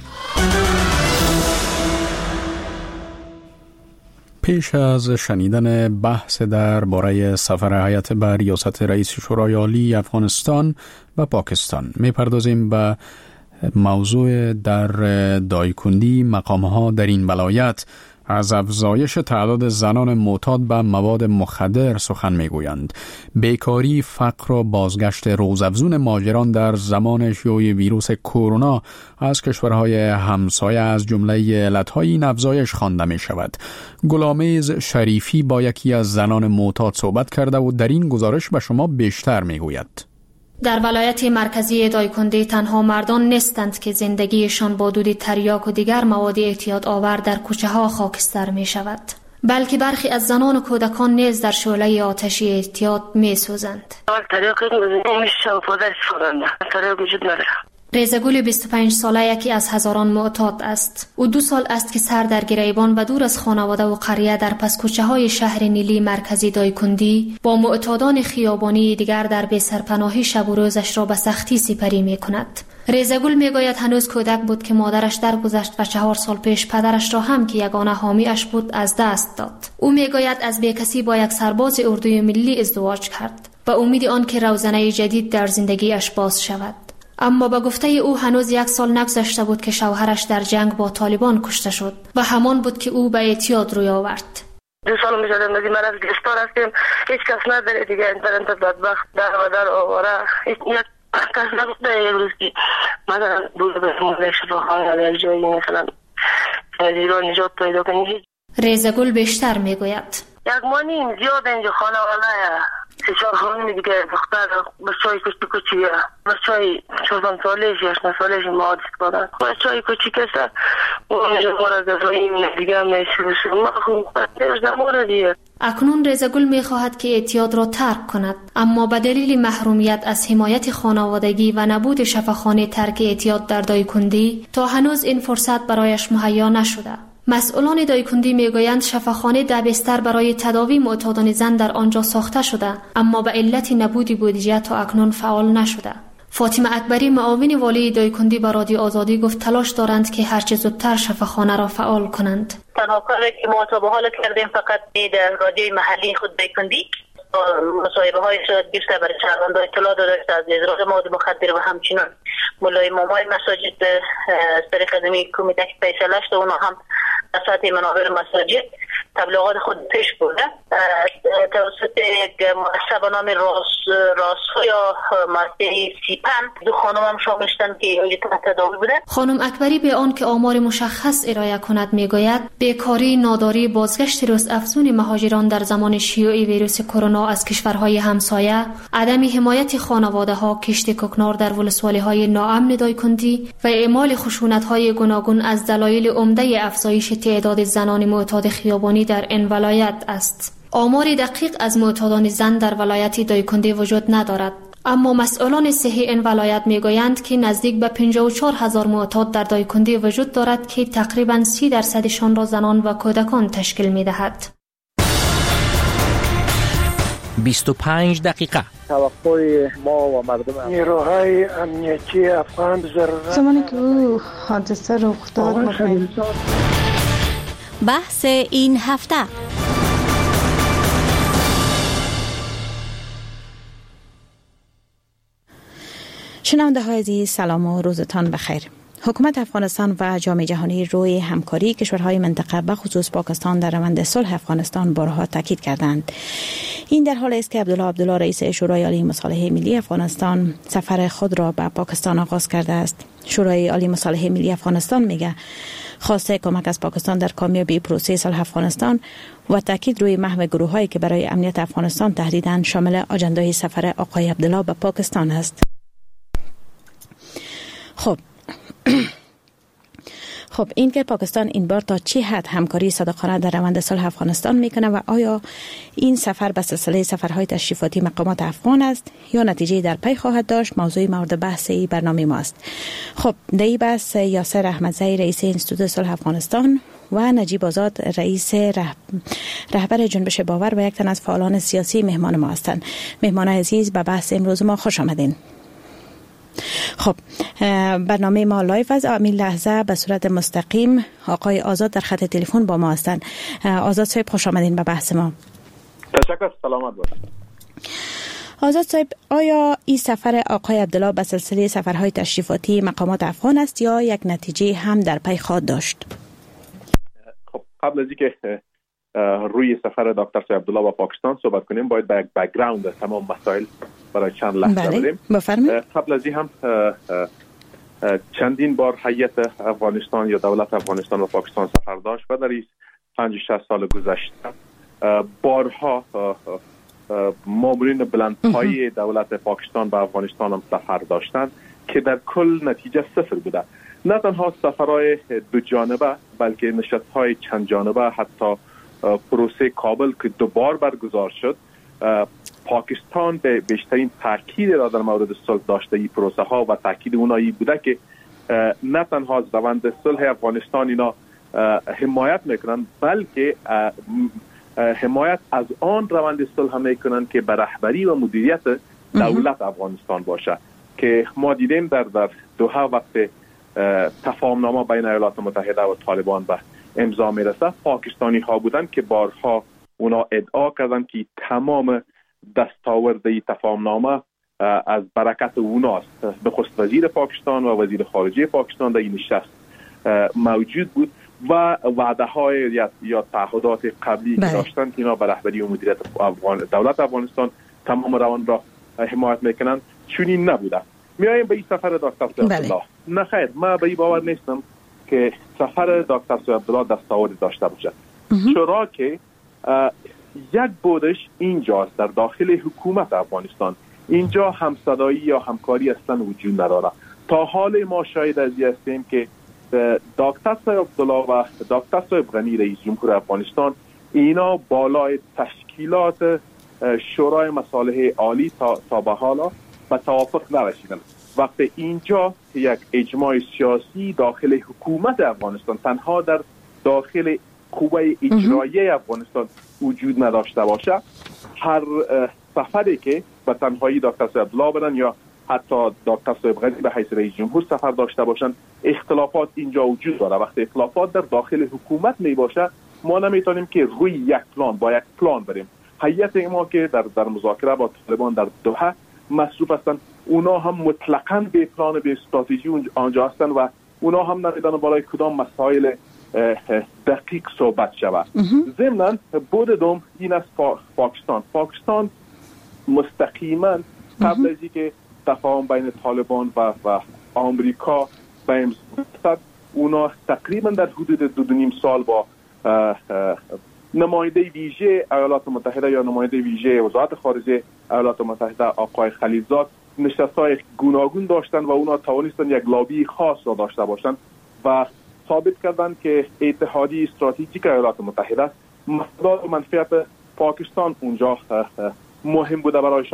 پیش از شنیدن بحث در باره سفر هیئت به ریاست رئیس شورای عالی افغانستان و پاکستان میپردازیم به موضوع در دایکندی. مقام‌ها در این ولایت از افزایش تعداد زنان معتاد به مواد مخدر سخن میگویند. بیکاری، فقر و بازگشت روزافزون مهاجران در زمان شیوع ویروس کرونا از کشورهای همسایه از جمله علتهای این افزایش خوانده می شود. گلامیز شریفی با یکی از زنان معتاد صحبت کرده و در این گزارش به شما بیشتر میگوید. در ولایت مرکزی دایکندی تنها مردان نیستند که زندگیشان با دود تریاک و دیگر مواد اعتیاد آور در کوچه ها خاکستر می شود، بلکه برخی از زنان و کودکان نیز در شعله آتشی اعتیاد می سوزند. ریزگل بیست و پنج ساله یکی از هزاران معتاد است. او دو سال است که سر در گریبان و دور از خانواده و قریه در پس کوچه های شهر نیلی مرکزی دایکندی با معتادان خیابانی دیگر در بی سرپناهی شب و روزش را به سختی سپری می کند. ریزگل می گوید هنوز کودک بود که مادرش درگذشت و چهار سال پیش پدرش را هم که یگانه حامیش بود از دست داد. او می گوید از بیکسی با یک سرباز اردوی ملی ازدواج کرد به امید آن که روزنه جدید در زندگیش باز شود. اما با گفته او هنوز یک سال نگذشته بود که شوهرش در جنگ با طالبان کشته شد و همان بود که او به اعتیاد روی آورد. دو سال می شده نزدیک مرض گرفتار هستیم. هیچ کس نداره دیگه. اینترنت بدبخت در و در آواره. یک کس نگفته یک روز که مثلا بود به موضوع شفاخانه در جایی مثلا ایران نجات پیدا کنی. ریزگل بیشتر می گوید یک مانی زیاد اینجا خانواده سه چهار خانمی دیگه دختر بچه‌های کچی کچی بچه‌های چهارده سالش هشت سالش مادر بودن بچه‌های کچی کسا اونجا مورد این دیگه میشه ما خود نمونه دیگه. اکنون ریزگل می‌خواهد که اعتیاد را ترک کند، اما به دلیل محرومیت از حمایت خانوادگی و نبود شفاخانه ترک اعتیاد در دایکندی تا هنوز این فرصت برایش مهیا نشده. مسئولان دایکندی میگویند شفاخانه ده بستر برای تداوی معتادان زن در آنجا ساخته شده، اما به علت نبود بودجه تا اکنون فعال نشده. فاطمه اکبری معاون والی دایکندی به رادیو آزادی گفت تلاش دارند که هرچه زودتر شفاخانه را فعال کنند. تنها کاری که ما تا به حال کردیم فقط در رادیوی محلی خود دایکندی مصاحبه های صورت گرفته برای شهروندان اطلاع داده از ازراق مواد مخدر و همچنین مولای مامای مساجد از طریق ادمی کمیته که فیصله شده اونا هم از سطح منابر مساجد تبلیغات خود پیش برده توسط یک مؤسسه به نام راس راس یا مؤسسه سیپن. دو خانم هم شاملشتن که اینجا تحت تداوی بوده. خانم اکبری به آن که آمار مشخص ارائه کند میگوید بیکاری، ناداری، بازگشت روز افزون مهاجران در زمان شیوع ویروس کرونا از کشورهای همسایه، عدم حمایت خانواده ها، کشت کوکنار در ولسوالی های ناامن دایکندی و اعمال خشونت های گوناگون از دلایل عمده افزایش تعداد زنان معتاد خیابانی در این ولایت است. آمار دقیق از معتادان زن در ولایت دایکندی وجود ندارد، اما مسئولان صحی این ولایت میگویند که نزدیک به پنجاه و چهار هزار معتاد در دایکنی وجود دارد که تقریباً سی درصدشان را زنان و کودکان تشکیل میدهد. بیست و پنج دقیقه. توقع ما و مردم نیروهای امنیتی افغان ضرورت زمانی که او حادثه رخ داد. بحث این هفته. شنونده های عزیز، سلام و روزتان بخیر. حکومت افغانستان و جامعه جهانی روی همکاری کشورهای منطقه به خصوص پاکستان در روند صلح افغانستان بارها تاکید کردند. این در حالی است که عبدالله عبدالله رئیس شورای عالی مصالحه ملی افغانستان سفر خود را به پاکستان آغاز کرده است. شورای عالی مصالحه ملی افغانستان میگه خواسته کمک از پاکستان در کامیابی پروسه صلح افغانستان و تاکید روی محو گروهایی که برای امنیت افغانستان تهدیدند شامل اجندای سفر آقای عبدالله به پاکستان است. خب خب این که پاکستان این بار تا چه حد همکاری صادقانه در روند صلح افغانستان میکنه و آیا این سفر به سلسله سفرهای تشریفاتی مقامات افغان است یا نتیجه در پی خواهد داشت، موضوع مورد بحث ای برنامه ماست. خب در این بحث یاسر احمدزی رئیس انستیتوت صلح افغانستان و نجیب آزاد رئیس رهب... رهبر جنبش باور و یک تن از فعالان سیاسی مهمان ما هستند. مهمان عزیز، به بحث امروز ما خوش آمدین. خب برنامه ما لایو از این لحظه به صورت مستقیم آقای آزاد در خط تلفن با ما هستند. آزاد صاحب خوش آمدین به بحث ما. تشکر، سلامت باشید. آزاد صاحب، آیا این سفر آقای عبدالله به سلسله سفرهای تشریفاتی مقامات افغان است یا یک نتیجه هم در پی خواهد داشت؟ خب قبل از اینکه روی سفر دکتر صاحب عبدالله با پاکستان صحبت کنیم باید به بک‌گراند تمام مسائل برای چند لحظه بریم. بفرمایید. قبل از این هم چندین بار هیئت افغانستان یا دولت افغانستان و پاکستان سفر داشت و در این پنج شش سال گذشته بارها مامورین بلندپایه دولت پاکستان به افغانستان هم سفر داشتند که در کل نتیجه صفر بوده. نه تنها سفرهای دو جانبه بلکه نشستهای چند جانبه، حتی پروسه کابل که دوبار برگزار شد، پاکستان به بیشترین تاکید را در مورد صلح داشته ای پروسه ها و تاکید اونایی بوده که نه تنها از روند صلح افغانستان اینا حمایت میکنن بلکه حمایت از آن روند صلح هم میکنن که به رهبری و مدیریت دولت افغانستان باشه. که ما دیدیم در در دوحه وقت تفاهمنامه بین ایالات متحده و طالبان به امضا میرسه، پاکستانی ها بودن که بارها اونا ادعا کردن که تمام دستاورد تفاهمنامه از برکت اوناست. نخست وزیر پاکستان و وزیر خارجه پاکستان در این نشست موجود بود و وعده های یا, یا تعهدات قبلی که داشتن که اینا به رهبری و مدیریت افغان دولت افغانستان تمام روند را حمایت میکنن چنین نبوده. میایم به این سفر دکتر صاحب عبدالله. نه خیر، من به این باور نیستم که سفر دکتر صاحب عبدالله دستاورد داشته باشه، چرا که یک بودش اینجاست در داخل حکومت افغانستان. اینجا همصدایی یا همکاری اصلا وجود نداره. تا حال ما شاید از این هستیم که دکتر صاحب عبدالله و دکتر صاحب غنی رئیس جمهور افغانستان اینا بالای تشکیلات شورای مصالح عالی تا, تا به حالا به توافق نرسیدن. وقتی اینجا یک اجماع سیاسی داخل حکومت افغانستان تنها در داخل قوه اجراییه افغانستان وجود نداشته باشه، هر سفری که به تنهایی دکتر صاحب عبدالله برن یا حتی دکتر صاحب غنی به حیث رئیس جمهور سفر داشته باشن، اختلافات اینجا وجود داره. وقتی اختلافات در داخل حکومت می باشه، ما نمیتونیم که روی یک پلان با یک پلان بریم. هیئت ما که در در مذاکره با طالبان در دوحه مصروف هستن، اونا هم مطلقاً به پلان به استراتژی آنجا هستن و اونا هم نمیدونن بالای کدام مسائل دقیق صحبت شود. ضمناً بود دوم این از پاکستان. پاکستان مستقیما قبل از اینکه تفاهم بین طالبان و و آمریکا به امضا رسید، اونا تقریبا در حدود دو دو نیم سال با نماینده ویژه ایالات متحده یا نماینده ویژه وزارت خارجه ایالات متحده آقای خلیلزاد نشست‌های گوناگون داشتن و اونا توانستن یک لابی خاص را داشته باشند و ثابت کردند که اتحادیه استراتژیک ایالات متحده مفاد و منفعت پاکستان اونجا مهم بوده برایشان.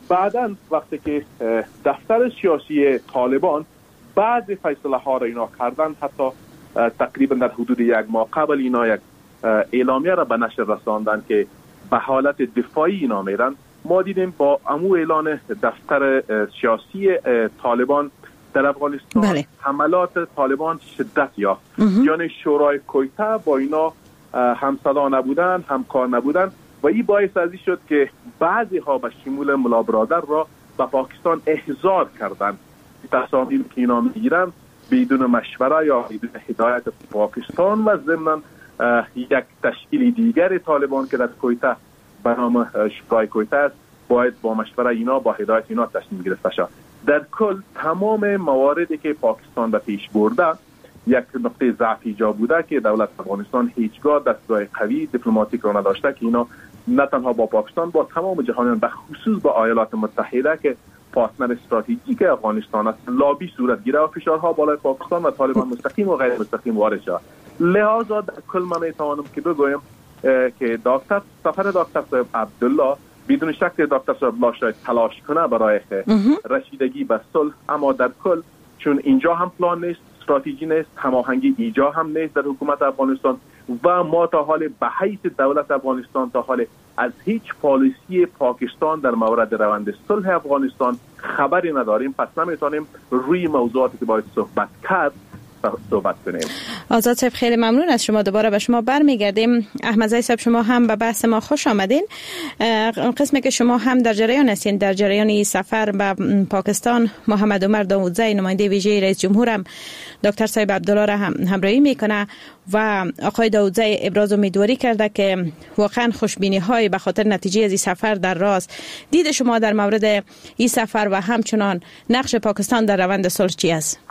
بعداً وقتی که دفتر سیاسی طالبان بعضی فیصله ها را اینا کردن، حتی تقریبا در حدود یک ماه قبل اینا یک اعلامیه را به نشر رساندن که به حالت دفاعی اینا میرن. ما دیدیم با امو اعلان دفتر سیاسی طالبان در افغانستان بله. حملات طالبان شدت یافت. یعنی شورای کویته با اینا همصدا نبودن، همکار نبودن و این باعث ازی شد که بعضی ها به شمول ملا برادر را به پاکستان احضار کردند. تصامیم که اینا میگیرن بدون مشوره یا بدون هدایت پاکستان و ضمن یک تشکیل دیگر طالبان که در کویته به نام شورای کویته است باید با مشوره اینا با هدایت اینا تصمیم گرفته شد. در کل تمام مواردی که پاکستان به پیش برده یک نقطه ضعف ایجاد بوده که دولت افغانستان هیچگاه دستگاه قوی دیپلماتیک را نداشته که اینا نه تنها با پاکستان با تمام جهانیان به خصوص با ایالات متحده که پارتنر استراتژیک افغانستان است لابی صورت گیره و فشارها بالای پاکستان و طالبان مستقیم و غیر مستقیم وارد شد. لحاظا در کل من میتوانم که بگویم که دکتر سفر دکتر صاحب عبدالله بدون شک دکتر صاحب عبدالله شاید تلاش کنه برای رسیدگی به صلح، اما در کل چون اینجا هم پلان نیست، استراتژی نیست، هماهنگی اینجا هم نیست در حکومت افغانستان و ما تا حال به حیث دولت افغانستان تا حال از هیچ پالیسی پاکستان در مورد روند صلح افغانستان خبری نداریم. پس نمیتونیم روی موضوعاتی که باید صحبت کرد صحبت کنیم. آزاد صاحب خیلی ممنون از شما. دوباره به شما برمیگردیم. احمدزی صاحب شما هم به بحث ما خوش آمدین. قسمی که شما هم در جریان هستین در جریان سفر به پاکستان محمد عمر داودزی نماینده ویژه رئیس جمهور هم دکتر صاحب عبدالله را هم همراهی میکنه و آقای داودزی ابراز امیدواری کرده که واقعا خوشبینی های به خاطر نتیجه از این سفر در راست. دید شما در مورد این سفر و همچنان نقش پاکستان در روند صلح چی است؟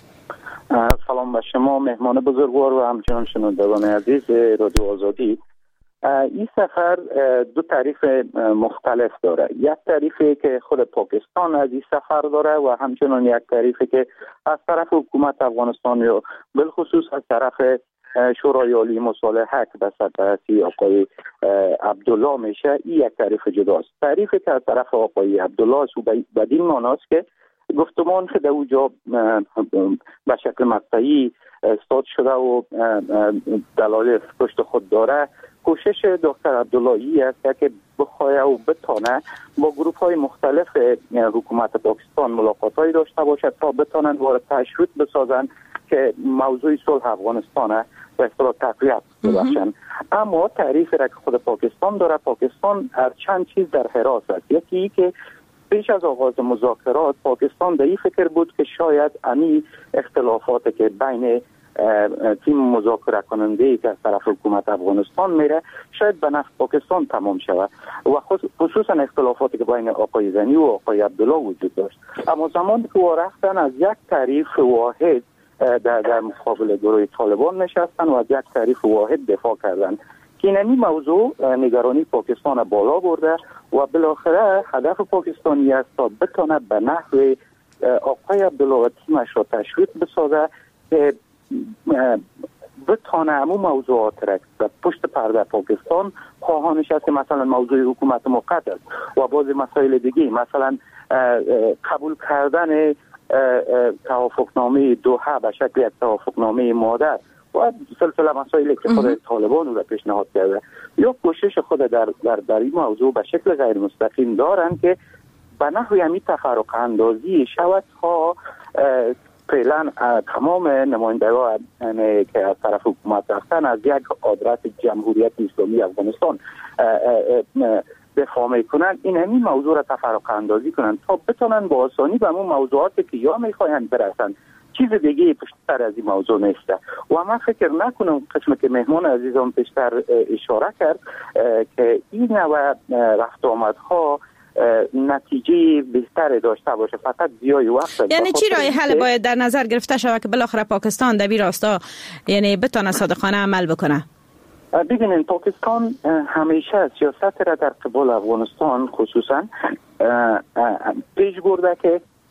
سلام به شما مهمان بزرگوار و همچنان شنوندگان عزیز رادیو آزادی. این سفر دو تعریف مختلف داره. یک تعریفی که خود پاکستان از این سفر داره و همچنان یک تعریفی که از طرف حکومت افغانستان یا بالخصوص از طرف شورای عالی مصالحه که به سرپرستی آقای عبدالله میشه. این یک تعریف جداست. تعریفی که از طرف آقای عبدالله است و بدین معناست که گفتمان که در اونجا به شکل مقطعی استاد شده و دلایل پشت خود داره. کوشش دکتر عبداللهی است که بخواه و بتانه با گروه های مختلف حکومت پاکستان ملاقات های داشته باشد تا بتانن وارد تشروط بسازن که موضوع صلح افغانستانه و اصطلاح تقویت ببخشن. اما تعریف را که خود پاکستان داره، پاکستان هر چند چیز در حراس است. یکی که پیش از آغاز مذاکرات پاکستان در این فکر بود که شاید امی اختلافات که بین تیم مذاکره کننده که از طرف حکومت افغانستان میره شاید به نفع پاکستان تمام شود و خصوصا اختلافاتی که بین آقای زنی و آقای عبدالله وجود داشت. اما زمانی که رفتن از یک تعریف واحد در, در مقابل گروه طالبان نشستن و از یک تعریف واحد دفاع کردن که این موضوع نگرانی پاکستان بالا برده و بالاخره هدف پاکستانی است تا بتونه به نحو آقای عبدالله و تیمش را تشویق بسازه که بتونه همون موضوعات را پشت پرده پاکستان خواهانش است که مثلا موضوع حکومت موقت است و بعض مسائل دیگه مثلا قبول کردن توافقنامه دوحه به شکل یک توافقنامه ماده و سلسله مسائلی که خود طالبان را پیشنهاد کرده یا کوشش خود در در, در این موضوع به شکل غیر مستقیم دارن که به نحوی همی تفرق اندازی شود ها فعلا تمام نمایندگان که از طرف حکومت رفتن از یک آدرس جمهوریت اسلامی افغانستان دفاع میکنن این همین موضوع را تفرق اندازی کنن تا بتونن با آسانی به اون موضوعاتی که یا میخواهند برسن. چیز دیگه پشتر از این موضوع نیسته و من فکر نکنم قسم که مهمان عزیزم پیشتر اشاره کرد که این نوع رفت آمدها نتیجه بهتری داشته باشه. فقط زیای وقت یعنی چی راه حل باید در نظر گرفته شود که بالاخره پاکستان در این راستا یعنی بتونه صادقانه عمل بکنه؟ ببینید پاکستان همیشه سیاست را در قبال افغانستان خصوصا پیش برده که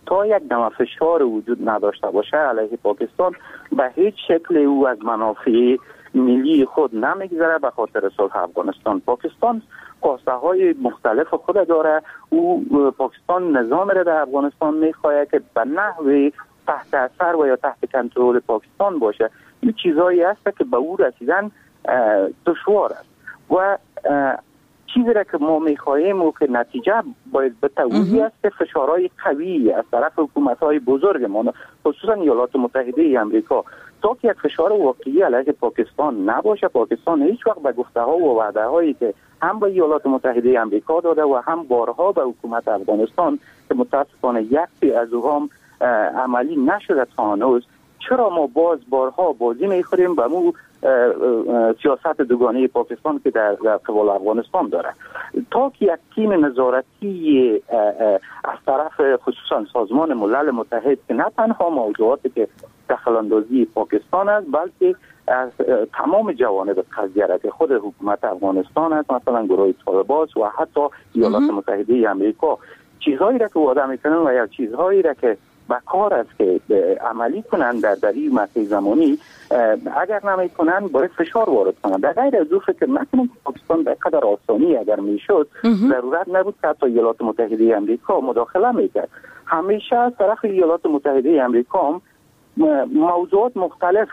تا یک نوع فشار وجود نداشته باشه علیه پاکستان به هیچ شکل او از منافع ملی خود نمیگذره. به خاطر صلح افغانستان پاکستان خواسته های مختلف خود داره. او پاکستان نظام را در افغانستان میخواهد که به نحوی تحت اثر و یا تحت کنترل پاکستان باشه. این چیزهایی است که به او رسیدن دشوار است و چیزی را که ما میخواهیم و که نتیجه باید به توضیح است که فشارهای قوی از طرف حکومت‌های بزرگ ما خصوصا ایالات متحده آمریکا تا که یک فشار واقعی علیه پاکستان نباشه. پاکستان هیچ وقت به گفته‌ها و وعده‌هایی که هم به ایالات متحده آمریکا داده و هم بارها به حکومت افغانستان که متاسفانه یکی از اونها عملی نشده تا هنوز، چرا ما باز بارها بازی میخوریم به مو سیاست دوگانه پاکستان که در قبال افغانستان داره. تا که یک تیم نظارتی از طرف خصوصا سازمان ملل متحد که نه تنها موضوعاتی که دخل اندازی پاکستان است بلکه از تمام جوانب قضیه را که خود حکومت افغانستان است، مثلا گروه طالبان و حتی ایالات متحده آمریکا چیزهایی را که وعده میکنن و یا چیزهایی را که به کار است که عملی کنند در در این مقطع زمانی، اگر نمی کنند باید فشار وارد کنند. در غیر از او فکر نکنم که پاکستان به قدر آسانی اگر میشد ضرورت نبود که حتی ایالات متحده آمریکا مداخله میکرد. همیشه از طرف ایالات متحده آمریکا هم موضوعات مختلف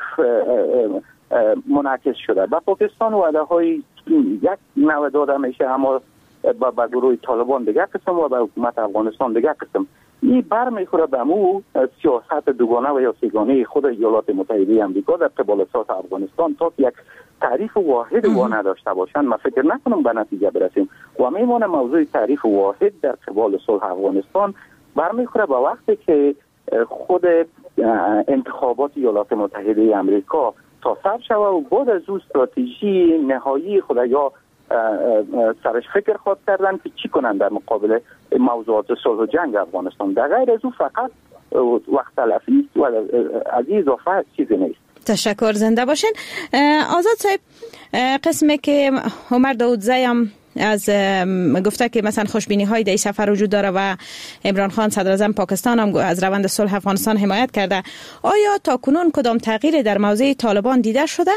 منعکس شده. به پاکستان وعده های یک نوع داده میشه، اما با گروه طالبان دیگر قسم و به حکومت افغانستان دیگر قسم. این بر میخوره به مو سیاست دوگانه و یا سیگانه خود ایالات متحده آمریکا در قبال ساز افغانستان تا یک تعریف واحد و نداشته باشند. من فکر نکنم به نتیجه برسیم و میمونه موضوع تعریف واحد در قبال صلح افغانستان بر میخوره به وقتی که خود انتخابات ایالات متحده آمریکا تا سر شوه و بعد از او استراتژی نهایی خود یا سرش فکر خواهد کردن که چی کنن در مقابل موضوعات صلح و جنگ افغانستان. در غیر از او فقط وقت تلفی است و از این اضافه چیزی نیست. تشکر، زنده باشین. آزاد صاحب، قسمی که عمر داودزی هم از گفته که مثلا خوشبینی های در این سفر وجود داره و عمران خان صدر اعظم پاکستان هم از روند صلح افغانستان حمایت کرده، آیا تا کنون کدام تغییر در موضوع طالبان دیده شده؟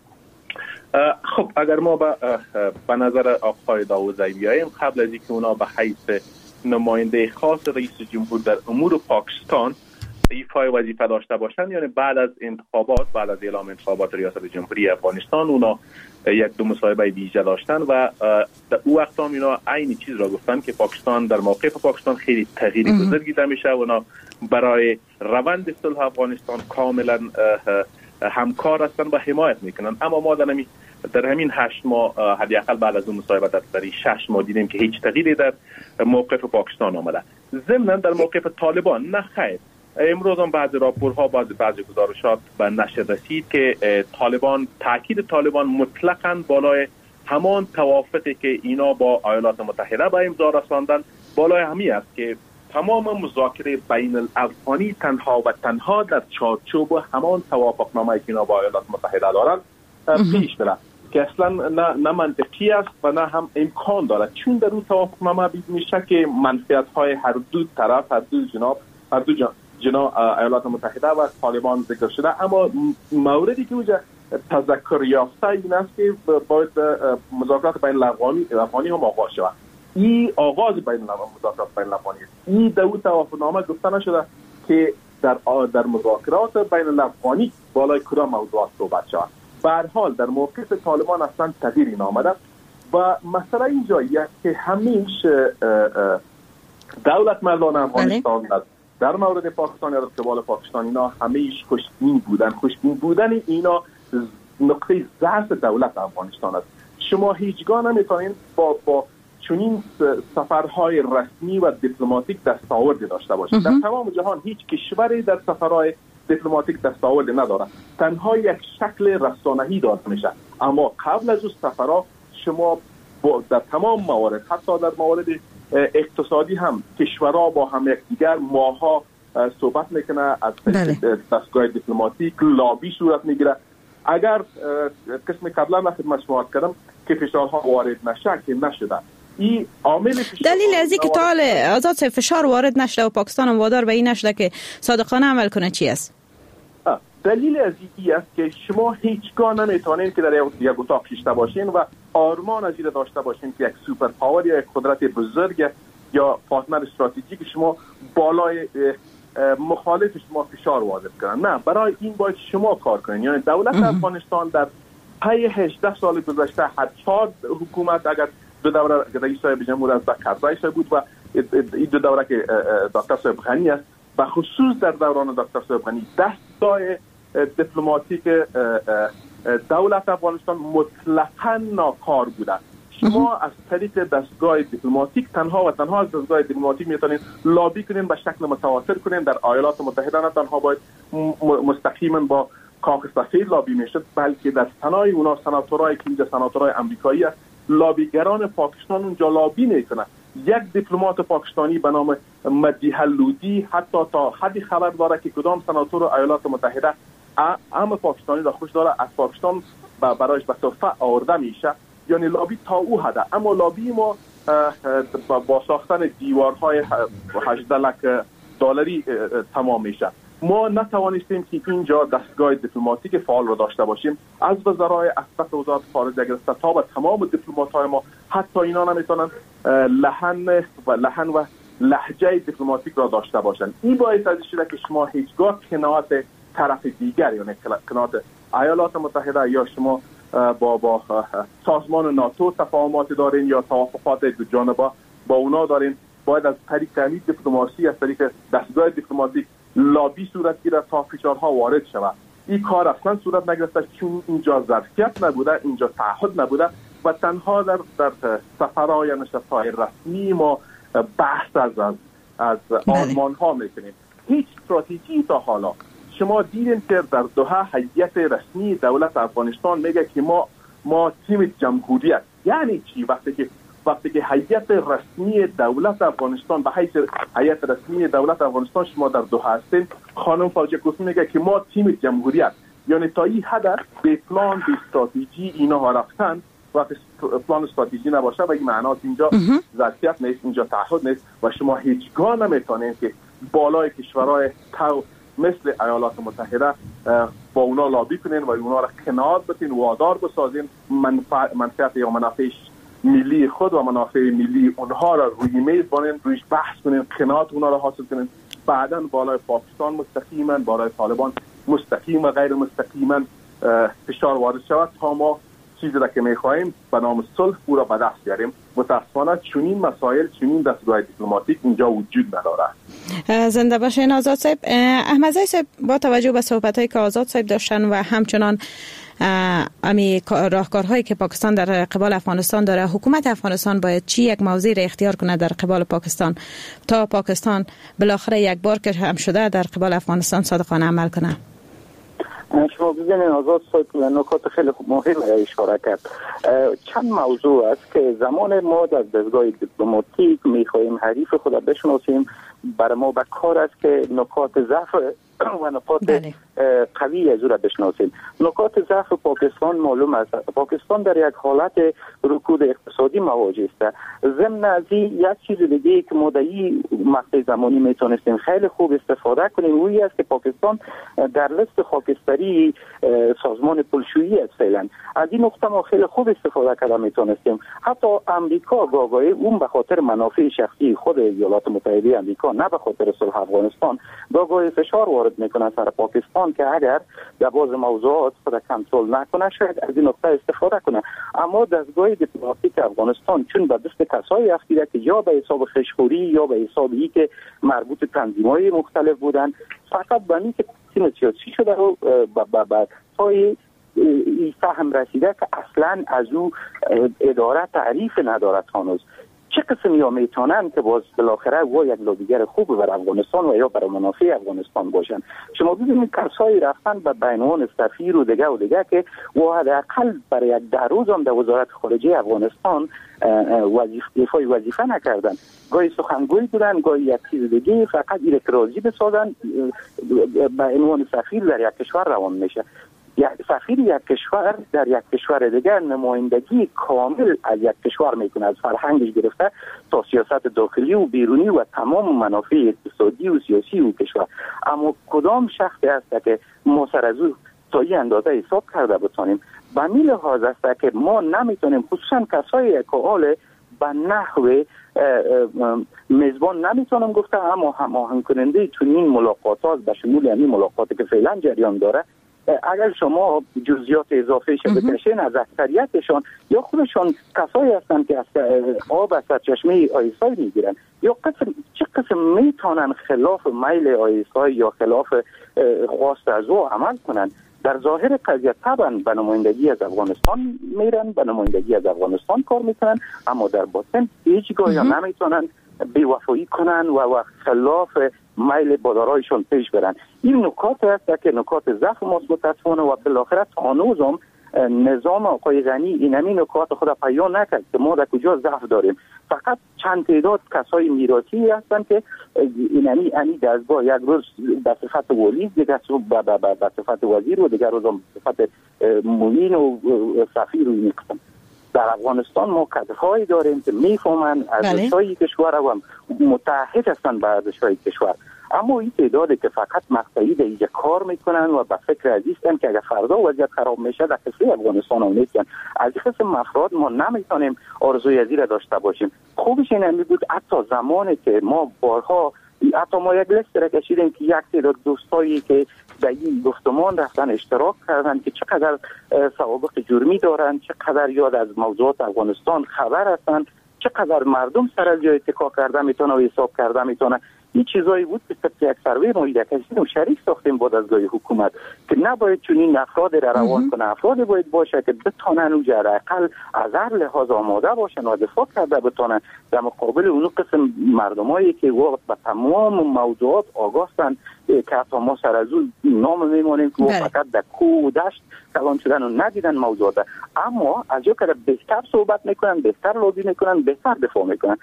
خب اگر ما به به نظر آقای داودزی بیاییم، قبل از اینکه اونا به حیث نماینده خاص رئیس جمهور در امور پاکستان ایفای وظیفه داشته باشند، یعنی بعد از انتخابات بعد از اعلام انتخابات ریاست جمهوری افغانستان اونا یک دو مصاحبه ویژه داشتن و در او وقت هم اینا عین چیز را گفتن که پاکستان در موقف پاکستان خیلی تغییر بزرگی دیده میشه و اونا برای روند صلح افغانستان کاملا همکار هستن و حمایت میکنن. اما ما در همین در همین هشت ماه حداقل بعد از اون مصاحبه در سری شش ماه دیدیم که هیچ تغییری در موقف پاکستان آمده. ضمن در موقف طالبان نه خیر. امروز هم بعضی راپورها بعضی بعضی گزارشات به نشر رسید که طالبان تاکید طالبان مطلقاً بالای همان توافقی که اینا با ایالات متحده به امضا رساندن بالای همی است که تمام مذاکره بین الافغانی تنها و تنها در چارچوب همان توافقنامه‌ای که اینا با ایالات متحده دارند پیش بره که اصلا نه, نه منطقی است و نه هم امکان دارد، چون در اون توافقنامه بیان میشه که منفعت‌های هر دو طرف هر دو جناب هر دو جناب جناب ایالات متحده و طالبان ذکر شده. اما موردی که وجه تذکر یافته این است که باید مذاکرات بین الافغانی افغانی هم آغاز شود. این آغاز بین مذاکرات بین الافغانی است. این در اون توافقنامه گفته نشده که در در مذاکرات بین الافغانی بالای کدام موضوعات صحبت شود. به هر حال در موقف طالبان اصلا تغییری نامده و مسئله اینجایی است که همیشه دولت مردان افغانستان در مورد پاکستان یا در قبال پاکستان اینا همیشه خوشبین بودن. خوشبین بودن اینا نقطه ضعف دولت افغانستان است. شما هیچگاه نمیتونین با با چنین سفرهای رسمی و دیپلماتیک دستاوردی داشته باشید. در تمام جهان هیچ کشوری در سفرهای دیپلماتیک دستاوردی نداره، تنها یک شکل رسانه‌ای داده میشه. اما قبل از اون سفرها شما در تمام موارد حتی در موارد اقتصادی هم کشورها با هم یکدیگر ماها صحبت میکنه، از دستگاه دیپلماتیک لابی صورت میگیره. اگر قسم قبلا من خدمت شما کردم که فشارها وارد نشه که نشده، این عامل دلیل از اینکه تا آزاد صاحب فشار وارد نشده و پاکستان هم وادار به این نشده که صادقانه عمل کنه چی است؟ دلیل از این است که شما هیچگاه نمیتونید که در یک اتاق شیشته باشین و آرمان از این داشته باشین که یک سوپر پاور یا یک قدرت بزرگ یا پارتنر استراتژیک شما بالای مخالف شما فشار وارد کنن. نه، برای این باید شما کار کنین. یعنی دولت افغانستان در پی هجده سال گذشته هر چهار حکومت، اگر دو دوره رئیس صاحب جمهور از کرزی صاحب بود و این دو دوره که دکتر صاحب غنی است، و خصوص در دوران دکتر صاحب غنی دستگاه دیپلماتیک دولت افغانستان مطلقاً ناکار بوده. شما از طریق دستگاه دیپلماتیک تنها و تنها از دستگاه دیپلماتیک میتونید لابی کنین به شکل متواتر کنین. در ایالات متحده نه تنها باید مستقیما با کاخ سفید لابی میشد، بلکه در سنای اونا سناتورای که اینجا سناتورای امریکایی است، لابیگران پاکستان اونجا لابی میکنه. یک دیپلمات پاکستانی به نام مدیح لودی حتی تا حدی خبر داره که کدام سناتور ایالات متحده ام پاکستانی را خوش داره از پاکستان برایش به صفحه آورده میشه. یعنی لابی تا او حده. اما لابی ما با ساختن دیوارهای هجده لک دلاری تمام میشه. ما نتوانستیم که اینجا دستگاه دیپلماتیک فعال را داشته باشیم. از وزرای اسبق وزارت خارجه گرفته تا به تمام دیپلمات‌های ما، حتی اینا نمیتونن لحن و لحن و لهجه دیپلماتیک را داشته باشند. این باعث از شده که شما هیچگاه کنایت طرف دیگر، یعنی کنایت ایالات متحده یا شما با با سازمان ناتو تفاهمات دارین یا توافقات دو جانبه با اونا دارین، باید از طریق همین دیپلماسی، از طریق دستگاه دیپلماتیک لابی صورت گیره تا فشارها وارد شود. این کار اصلا صورت نگرفته چون اینجا ظرفیت نبوده، اینجا تعهد نبوده و تنها در در سفرهای نشست‌های رسمی ما بحث از از آرمان ها میکنیم. هیچ استراتژی تا حالا شما دیدین که در دوحه هیئت رسمی دولت افغانستان میگه که ما ما تیم جمهوریت. یعنی چی؟ وقتی که وقتی که هیئت رسمی دولت افغانستان به حیث هیئت رسمی دولت افغانستان شما در دوحه هستین، خانم فاجعه کوفی میگه که ما تیم جمهوریت. یعنی تا این حد به پلان به استراتژی اینا ها رفتن. وقتی پلان استراتژی نباشه و این معنات اینجا ظرفیت نیست، اینجا تعهد نیست و شما هیچگاه نمیتونید که بالای کشورهای تو مثل ایالات متحده با اونا لابی کنین و اونا را کنار بتین، وادار بسازین منفعت یا منافع ملی خود و منافع ملی اونها را روی میز بانین، رویش بحث کنین، قناعت اونا را حاصل کنین. بعداً بالای پاکستان مستقیما، بالای طالبان مستقیم و غیر مستقیما فشار وارد شود تا ما چیزی را که میخواهیم به نام صلح او را به دست بیاریم. متاسفانه چنین مسائل، چنین دستگاه دیپلماتیک اینجا وجود نداره. زنده باشین آزاد صاحب. احمدزی صاحب، با توجه به صحبت‌هایی که آزاد صاحب داشتن و همچنان امی راهکارهایی که پاکستان در قبال افغانستان داره، حکومت افغانستان باید چی یک موضوع را اختیار کنه در قبال پاکستان تا پاکستان بالاخره یک بار که هم شده در قبال افغانستان صادقانه عمل کنه؟ شما ببینید آزاد صاحب نکات خیلی مهم را اشاره کرد. چند موضوع است که زمان ما در دستگاه دیپلماتیک میخواهیم حریف خود را بشناسیم، برای ما به کار است که نکات ضعف و نکات بله. قوی از او را بشناسیم. نکات ضعف پاکستان معلوم است. پاکستان در یک حالت رکود اقتصادی مواجه است. ضمن از یک چیز دیگه که ما در این مقطع زمانی میتونستیم خیلی خوب استفاده کنیم اویی است که پاکستان در لیست خاکستری سازمان پولشویی است. فعلا از این نقطه ما خیلی خوب استفاده کرده میتونستیم. حتی امریکا گاگای اون به خاطر منافع شخصی خود ایالات متحده امریکا، نه به خاطر صلح افغانستان، گاگای فشار وارد میکنه سر پاکستان که اگر در باز موضوعات خود کنترل نکنه شاید از این نقطه استفاده کنه. اما دستگاه دیپلماتیک افغانستان چون به دست کسایی افتیده که یا به حساب خشخوری یا به حساب ای که مربوط تنظیم‌های مختلف بودن، فقط به این که تیم سیاسی شده و به پای این فهم رسیده که اصلا از او اداره تعریف ندارد. هنوز چه قسمی ها میتونن که باز بالاخره و یک لابیگر خوب بر افغانستان و یا برای منافع افغانستان باشن. شما ببینید کسایی رفتن به بینوان سفیر و دیگه و دیگه که و حداقل برای یک ده روز هم در وزارت خارجه افغانستان وظیفه ایفای وظیفه نکردن. گاهی سخنگوی بودن، گاهی یک چیز دیگه، فقط این راضی بسازن به عنوان سفیر در یک کشور روان میشه. یک سفیر یک کشور در یک کشور دیگر نمایندگی کامل از یک کشور میکنه، از فرهنگش گرفته تا سیاست داخلی و بیرونی و تمام منافع اقتصادی و سیاسی او کشور. اما کدام شخصی است که ما سر از او تا این اندازه حساب کرده بتانیم؟ به این لحاظ است که ما نمیتونیم، خصوصا کسایی که حال به نحو میزبان نمیتونم گفته، اما هماهنگ کننده چون این ملاقاتات به شمول همین ملاقاتی که فعلا جریان داره، اگر شما جزئیات اضافه شه بکشین از اکثریتشان یا خودشان کسایی هستند که از آب از سرچشمه آیسای میگیرن یا قسم چه قسم میتونن خلاف میل آیسای یا خلاف خواست از او عمل کنن. در ظاهر قضیه طبعا به نمایندگی از افغانستان میرن، به نمایندگی از افغانستان کار میکنن، اما در باطن هیچگاه یا نمیتونن بی‌وفایی کنن و, و خلاف میل بادارایشون پیش برن. این نکات است که نکات ضعف ماست متاسفانه و بالاخره هنوزم نظام آقای غنی اینمی نکات خود بیان نکرد که ما در کجا ضعف داریم. فقط چند تعداد کسای میراثی هستند که اینمی انی دستگاه یک روز به صفت ولی، دیگر به صفت وزیر و دیگر روز به صفت معین و سفیر و این قسم. در افغانستان ما کادرهایی داریم که میفهمن ارزش‌های کشور و متحد هستند به ارزش‌های کشور، اما این تعدادی که فقط مقطعی در اینجا کار میکنن و به فکر عزیزن که اگر فردا وضعیت خراب میشه در کسی افغانستان هم نیستن. از این قسم افراد ما نمیتونیم آرزوی از این داشته باشیم. خوبش این همی بود حتی زمانی که ما بارها حتی ما یک لیست را کشیدیم که یک تعداد دوستایی که در این گفتمان رفتن اشتراک کردن که چقدر سوابق جرمی دارن، چقدر یاد از موضوعات افغانستان خبر هستن، چقدر مردم سر از جای اتکا کرده میتونه و حساب کرده میتونه. این چیزایی بود که طبق یک سروی ما ایده کشیدیم و شریک ساختیم با دستگاه حکومت که نباید چون این افراد را روان کنه، افراد باید باشه که بتانن و جرقل از هر لحاظ آماده باشن و دفاع کرده بتانن در مقابل اونو قسم مردمایی که به تمام موضوعات آگاهستن که حتی ما سر از اون نام میمانیم که فقط در کوه و دشت کلان شدن و ندیدن موضوعات، اما از جا که بهتر صحبت میکنن، بهتر لابی میکنن، بهتر دفاع میکنن.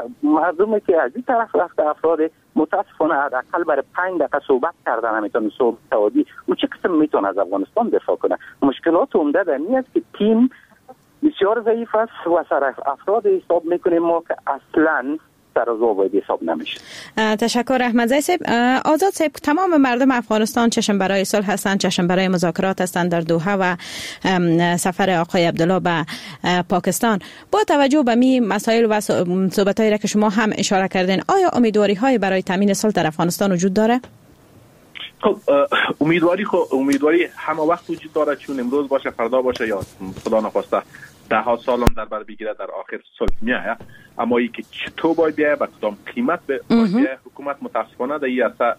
مردمی که از این طرف رفته افراد متاسفانه حداقل برای پنج دقیقه صحبت کردن نمیتونه صحبت توادی و چه قسم میتونه از افغانستان دفاع کنه. مشکلات عمده در این است که تیم بسیار ضعیف است و سر افراد حساب میکنیم ما که اصلاً در از آبادی حساب نمیشه. تشکر احمدزی صاحب. آزاد صاحب، تمام مردم افغانستان چشم برای صلح هستند، چشم برای مذاکرات هستند در دوحه و سفر آقای عبدالله به پاکستان. با توجه به می مسائل و صحبتایی را که شما هم اشاره کردین، آیا امیدواری های برای تامین صلح در افغانستان وجود داره؟ خب امیدواری خب امیدواری همه وقت وجود داره، چون امروز باشه فردا باشه یا خدا نخواسته ده ها سال هم در بر بگیره در آخر صلح میایه، اما ای که چطور باید بیایه و کدام قیمت باید بیایه حکومت متاسفانه در این اصلا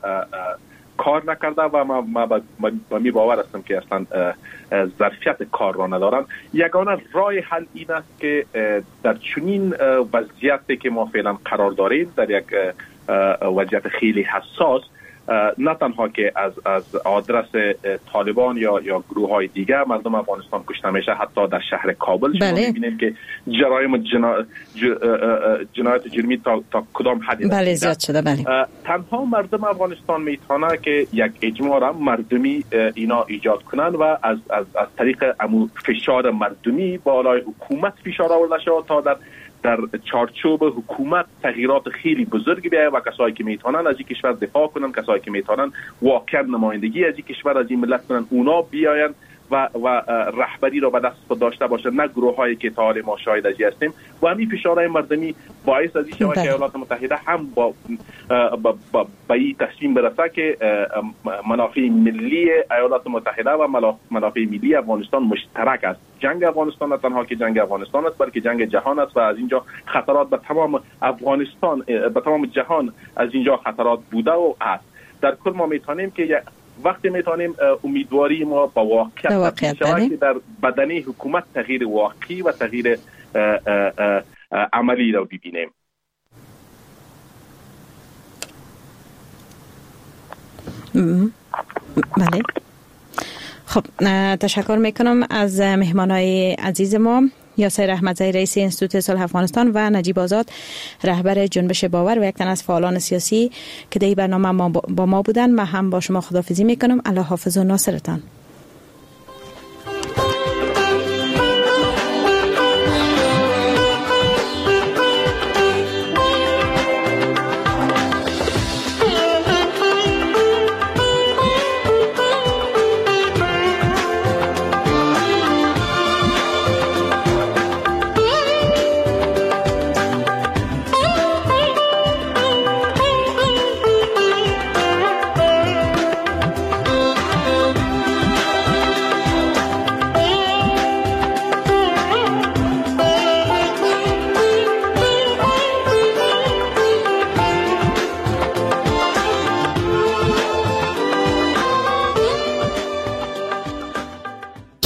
کار نکرده و ما, ما با می باور هستم که اصلا ظرفیت کار را ندارن. یگانه راه حل این است که در چنین وضعیتی که ما فعلا قرار داریم، در یک وضعیت خیلی حساس، نه تنها که از از آدرس طالبان یا یا گروه های دیگر مردم افغانستان کشته میشه، حتی در شهر کابل شما میبینید که جرایم جنا... ج... جنایت جرمی تا, تا کدام حدی بله زیاد شده. بله تنها مردم افغانستان میتونه که یک اجماع را مردمی اینا ایجاد کنن و از از از طریق امو فشار مردمی بالای حکومت فشار آورده شود تا در در چارچوب حکومت تغییرات خیلی بزرگی بیاید و کسایی که میتونن از این کشور دفاع کنن، کسایی که میتونن واقعا نمایندگی از این کشور از این ملت کنن، اونا بیاین و و رهبری را به دست خود داشته باشه، نه گروه هایی که تا حال ما شاهد ازی هستیم. و همین فشارهای مردمی باعث از این شود که ایالات متحده هم با به این تصمیم برسه که منافع ملی ایالات متحده و منافع ملی افغانستان مشترک است. جنگ افغانستان نه تنها که جنگ افغانستان است بلکه جنگ جهان است و از اینجا خطرات به تمام افغانستان به تمام جهان از اینجا خطرات بوده و است. در کل ما میتونیم که وقتی میتونیم امیدواری ما با واقعیت شود که در بدنه حکومت تغییر واقعی و تغییر عملی را ببینیم. بله خب تشکر میکنم از مهمانای عزیز ما، یاسر احمدزی رئیس انستیتوت صلح افغانستان و نجیب آزاد رهبر جنبش باور و یک تن از فعالان سیاسی که در این برنامه با ما بودن. من هم با شما خداحافظی میکنم. الله حافظ و ناصرتان.